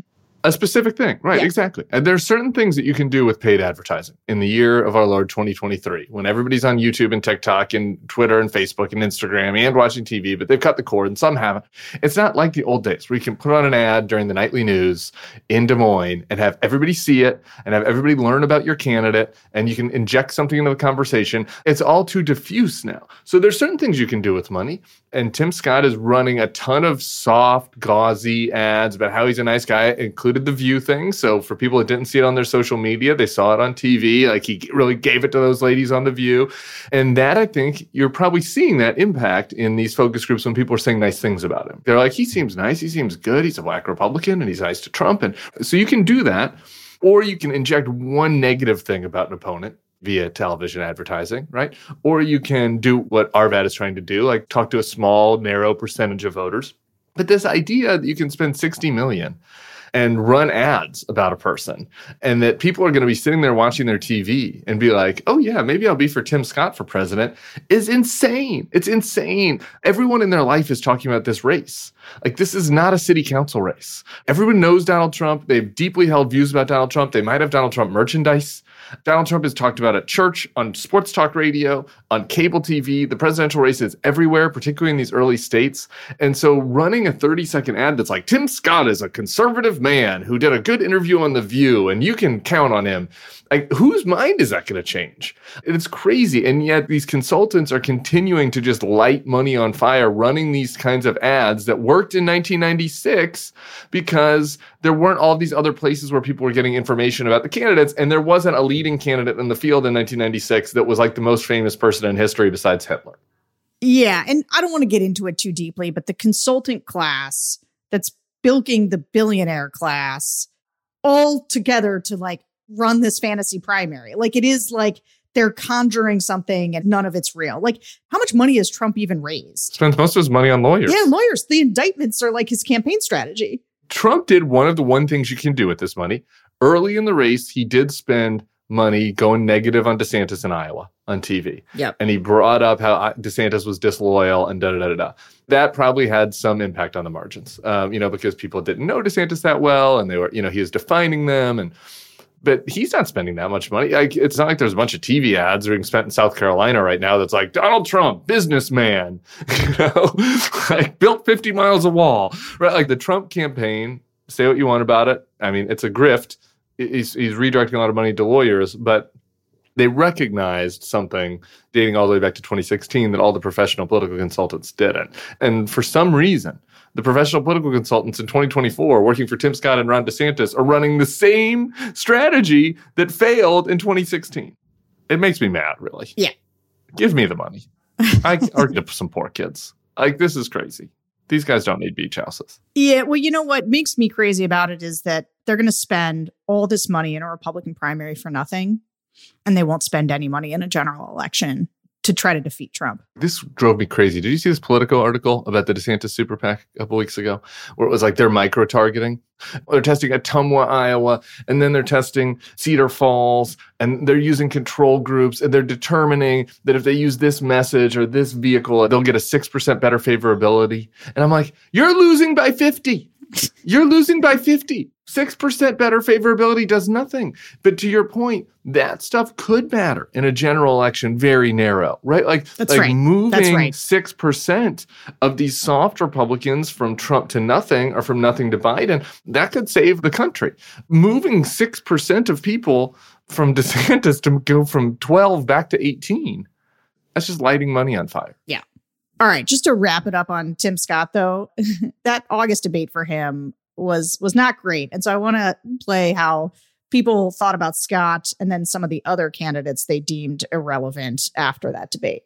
A specific thing, right? Yeah. Exactly. And there are certain things that you can do with paid advertising in the year of our Lord twenty twenty-three, when everybody's on YouTube and TikTok and Twitter and Facebook and Instagram and watching T V, but they've cut the cord and some haven't. It's not like the old days where you can put on an ad during the nightly news in Des Moines and have everybody see it and have everybody learn about your candidate, and you can inject something into the conversation. It's all too diffuse now. So there's certain things you can do with money. And Tim Scott is running a ton of soft, gauzy ads about how he's a nice guy, included the View thing. So for people that didn't see it on their social media, they saw it on T V. Like, he really gave it to those ladies on the View. And that, I think, you're probably seeing that impact in these focus groups when people are saying nice things about him. They're like, he seems nice. He seems good. He's a black Republican and he's nice to Trump. And so you can do that, or you can inject one negative thing about an opponent via television advertising, right? Or you can do what Arvad is trying to do, like talk to a small, narrow percentage of voters. But this idea that you can spend sixty million dollars and run ads about a person, and that people are going to be sitting there watching their T V and be like, oh yeah, maybe I'll be for Tim Scott for president, is insane. It's insane. Everyone in their life is talking about this race. Like, this is not a city council race. Everyone knows Donald Trump. They've deeply held views about Donald Trump. They might have Donald Trump merchandise. Donald Trump is talked about at church, on sports talk radio, on cable T V. The presidential race is everywhere, particularly in these early states. And so running a thirty-second ad that's like, Tim Scott is a conservative man who did a good interview on The View, and you can count on him. Like, whose mind is that going to change? It's crazy. And yet these consultants are continuing to just light money on fire, running these kinds of ads that worked in nineteen ninety-six because there weren't all these other places where people were getting information about the candidates. And there wasn't a leading candidate in the field in nineteen ninety-six that was like the most famous person in history besides Hitler. Yeah. And I don't want to get into it too deeply, but the consultant class that's bilking the billionaire class all together to like run this fantasy primary. Like, it is like they're conjuring something and none of it's real. Like, how much money has Trump even raised? Spends most of his money on lawyers. Yeah, lawyers. The indictments are like his campaign strategy. Trump did one of the one things you can do with this money. Early in the race, he did spend money going negative on DeSantis in Iowa on T V. Yep. And he brought up how DeSantis was disloyal and da da da da. That probably had some impact on the margins, um, you know, because people didn't know DeSantis that well, and they were, you know, he was defining them. And but he's not spending that much money. Like, it's not like there's a bunch of T V ads being spent in South Carolina right now that's like, Donald Trump, businessman, you know, like built fifty miles of wall, right? Like, the Trump campaign, say what you want about it. I mean, it's a grift. He's, he's redirecting a lot of money to lawyers, but they recognized something dating all the way back to twenty sixteen that all the professional political consultants didn't. And for some reason, the professional political consultants in twenty twenty-four working for Tim Scott and Ron DeSantis are running the same strategy that failed in twenty sixteen. It makes me mad, really. Yeah. Give me the money. I or some poor kids. Like, this is crazy. These guys don't need beach houses. Yeah, well, you know what makes me crazy about it is that they're going to spend all this money in a Republican primary for nothing, and they won't spend any money in a general election to try to defeat Trump. This drove me crazy. Did you see this Politico article about the DeSantis super PAC a couple weeks ago, where it was like they're micro-targeting? They're testing Ottumwa, Iowa, and then they're testing Cedar Falls, and they're using control groups, and they're determining that if they use this message or this vehicle, they'll get a six percent better favorability. And I'm like, you're losing by fifty. You're losing by fifty. six percent better favorability does nothing. But to your point, that stuff could matter in a general election, very narrow, right? Like, That's like right. moving That's right. six percent of these soft Republicans from Trump to nothing or from nothing to Biden, that could save the country. Moving six percent of people from DeSantis to go from twelve back to eighteen, that's just lighting money on fire. Yeah. All right, just to wrap it up on Tim Scott, though, that August debate for him was was not great. And so I want to play how people thought about Scott and then some of the other candidates they deemed irrelevant after that debate.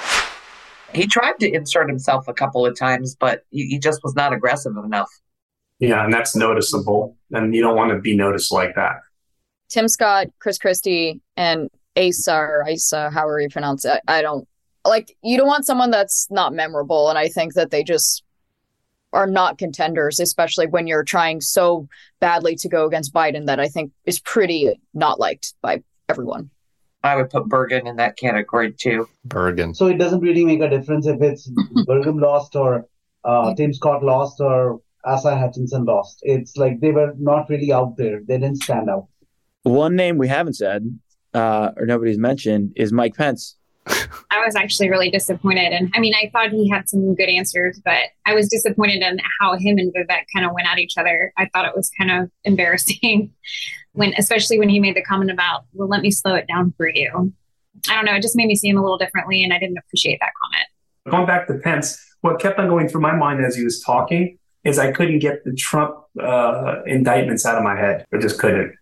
He tried to insert himself a couple of times, but he, he just was not aggressive enough. Yeah, and that's noticeable. And you don't want to be noticed like that. Tim Scott, Chris Christie, and Asa, or Asa, however you pronounce it, I don't like, you don't want someone that's not memorable. And I think that they just are not contenders, especially when you're trying so badly to go against Biden, that I think is pretty not liked by everyone. I would put Bergen in that category too. Bergen. So it doesn't really make a difference if it's Bergen lost or uh, Tim Scott lost, or Asa Hutchinson lost. It's like they were not really out there. They didn't stand out. One name we haven't said, uh, or nobody's mentioned, is Mike Pence. I was actually really disappointed. And I mean, I thought he had some good answers, but I was disappointed in how him and Vivek kind of went at each other. I thought it was kind of embarrassing when, especially when he made the comment about, well, let me slow it down for you. I don't know. It just made me see him a little differently, and I didn't appreciate that comment. Going back to Pence, what kept on going through my mind as he was talking is I couldn't get the Trump uh, indictments out of my head. I just couldn't.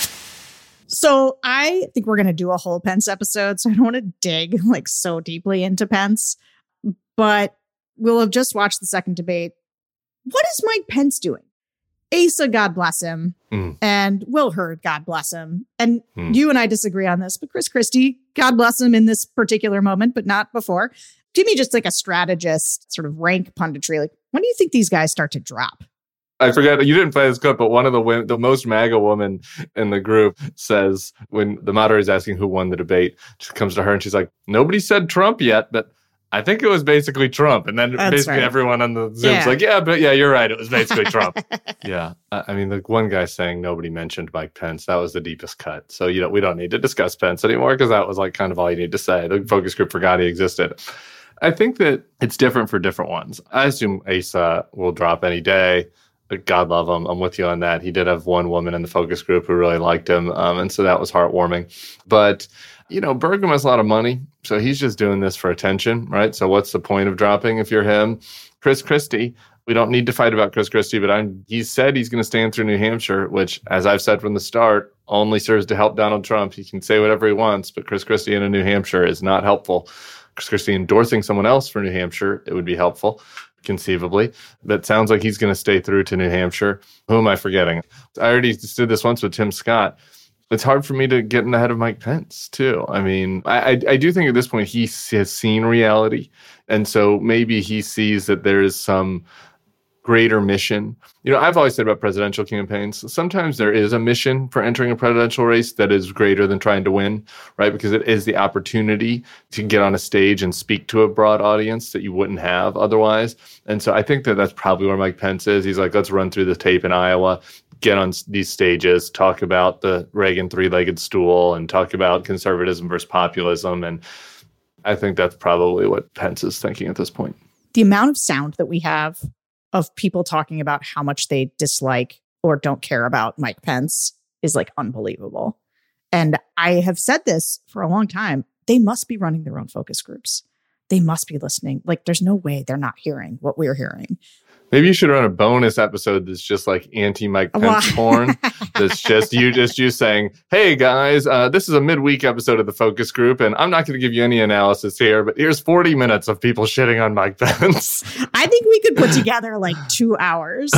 So I think we're going to do a whole Pence episode, so I don't want to dig like so deeply into Pence, but we'll have just watched the second debate. What is Mike Pence doing? Asa, God bless him, mm. and Will Hurd, God bless him. And mm. you and I disagree on this, but Chris Christie, God bless him in this particular moment, but not before. Give me just like a strategist, sort of rank punditry. Like, when do you think these guys start to drop? I forget, you didn't play this clip, but one of the women, the most MAGA woman in the group says, when the moderator is asking who won the debate, she comes to her and she's like, nobody said Trump yet, but I think it was basically Trump. And then That's basically right. everyone on the Zoom's yeah. like, yeah, but yeah, you're right. It was basically Trump. yeah. I mean, the one guy saying nobody mentioned Mike Pence, that was the deepest cut. So, you know, we don't need to discuss Pence anymore because that was like kind of all you need to say. The focus group forgot he existed. I think that it's different for different ones. I assume Asa will drop any day. God love him. I'm with you on that. He did have one woman in the focus group who really liked him. Um, and so that was heartwarming. But, you know, Burgum has a lot of money. So he's just doing this for attention, right? So what's the point of dropping if you're him? Chris Christie, we don't need to fight about Chris Christie, but I'm, he said he's going to stand through New Hampshire, which, as I've said from the start, only serves to help Donald Trump. He can say whatever he wants, but Chris Christie in a New Hampshire is not helpful. Chris Christie endorsing someone else for New Hampshire, it would be helpful. Conceivably, but sounds like he's going to stay through to New Hampshire. Who am I forgetting? I already did this once with Tim Scott. It's hard for me to get in the head of Mike Pence, too. I mean, I, I, I do think at this point he has seen reality. And so maybe he sees that there is some greater mission. You know, I've always said about presidential campaigns, sometimes there is a mission for entering a presidential race that is greater than trying to win, right? Because it is the opportunity to get on a stage and speak to a broad audience that you wouldn't have otherwise. And so I think that that's probably where Mike Pence is. He's like, let's run through the tape in Iowa, get on these stages, talk about the Reagan three-legged stool and talk about conservatism versus populism. And I think that's probably what Pence is thinking at this point. The amount of sound that we have of people talking about how much they dislike or don't care about Mike Pence is like unbelievable. And I have said this for a long time. They must be running their own focus groups. They must be listening. Like, there's no way they're not hearing what we're hearing. Maybe you should run a bonus episode that's just like anti-Mike Pence porn. That's just you just you saying, hey, guys, uh, this is a midweek episode of the focus group, and I'm not going to give you any analysis here, but here's forty minutes of people shitting on Mike Pence. I think we could put together like two hours.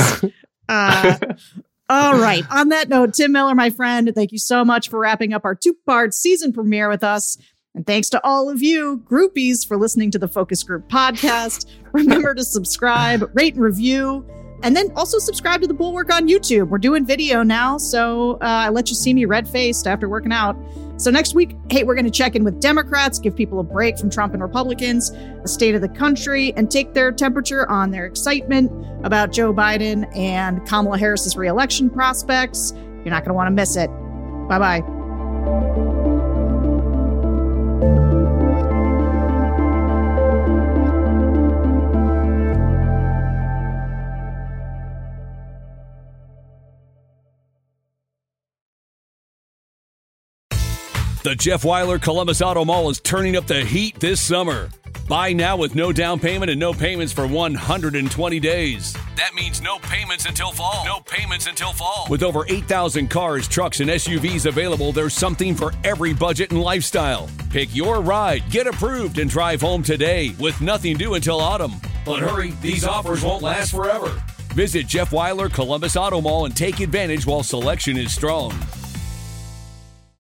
Uh, all right. On that note, Tim Miller, my friend, thank you so much for wrapping up our two-part season premiere with us. And thanks to all of you groupies for listening to the Focus Group podcast. Remember to subscribe, rate and review, and then also subscribe to the Bulwark on YouTube. We're doing video now, so uh, I let you see me red-faced after working out. So next week, hey, we're going to check in with Democrats, give people a break from Trump and Republicans, the state of the country, and take their temperature on their excitement about Joe Biden and Kamala Harris's re-election prospects. You're not going to want to miss it. Bye-bye. The Jeff Weiler Columbus Auto Mall is turning up the heat this summer. Buy now with no down payment and no payments for one hundred twenty days. That means no payments until fall. No payments until fall. With over eight thousand cars, trucks, and S U Vs available, there's something for every budget and lifestyle. Pick your ride, get approved, and drive home today with nothing due until autumn. But hurry, these offers won't last forever. Visit Jeff Weiler Columbus Auto Mall and take advantage while selection is strong.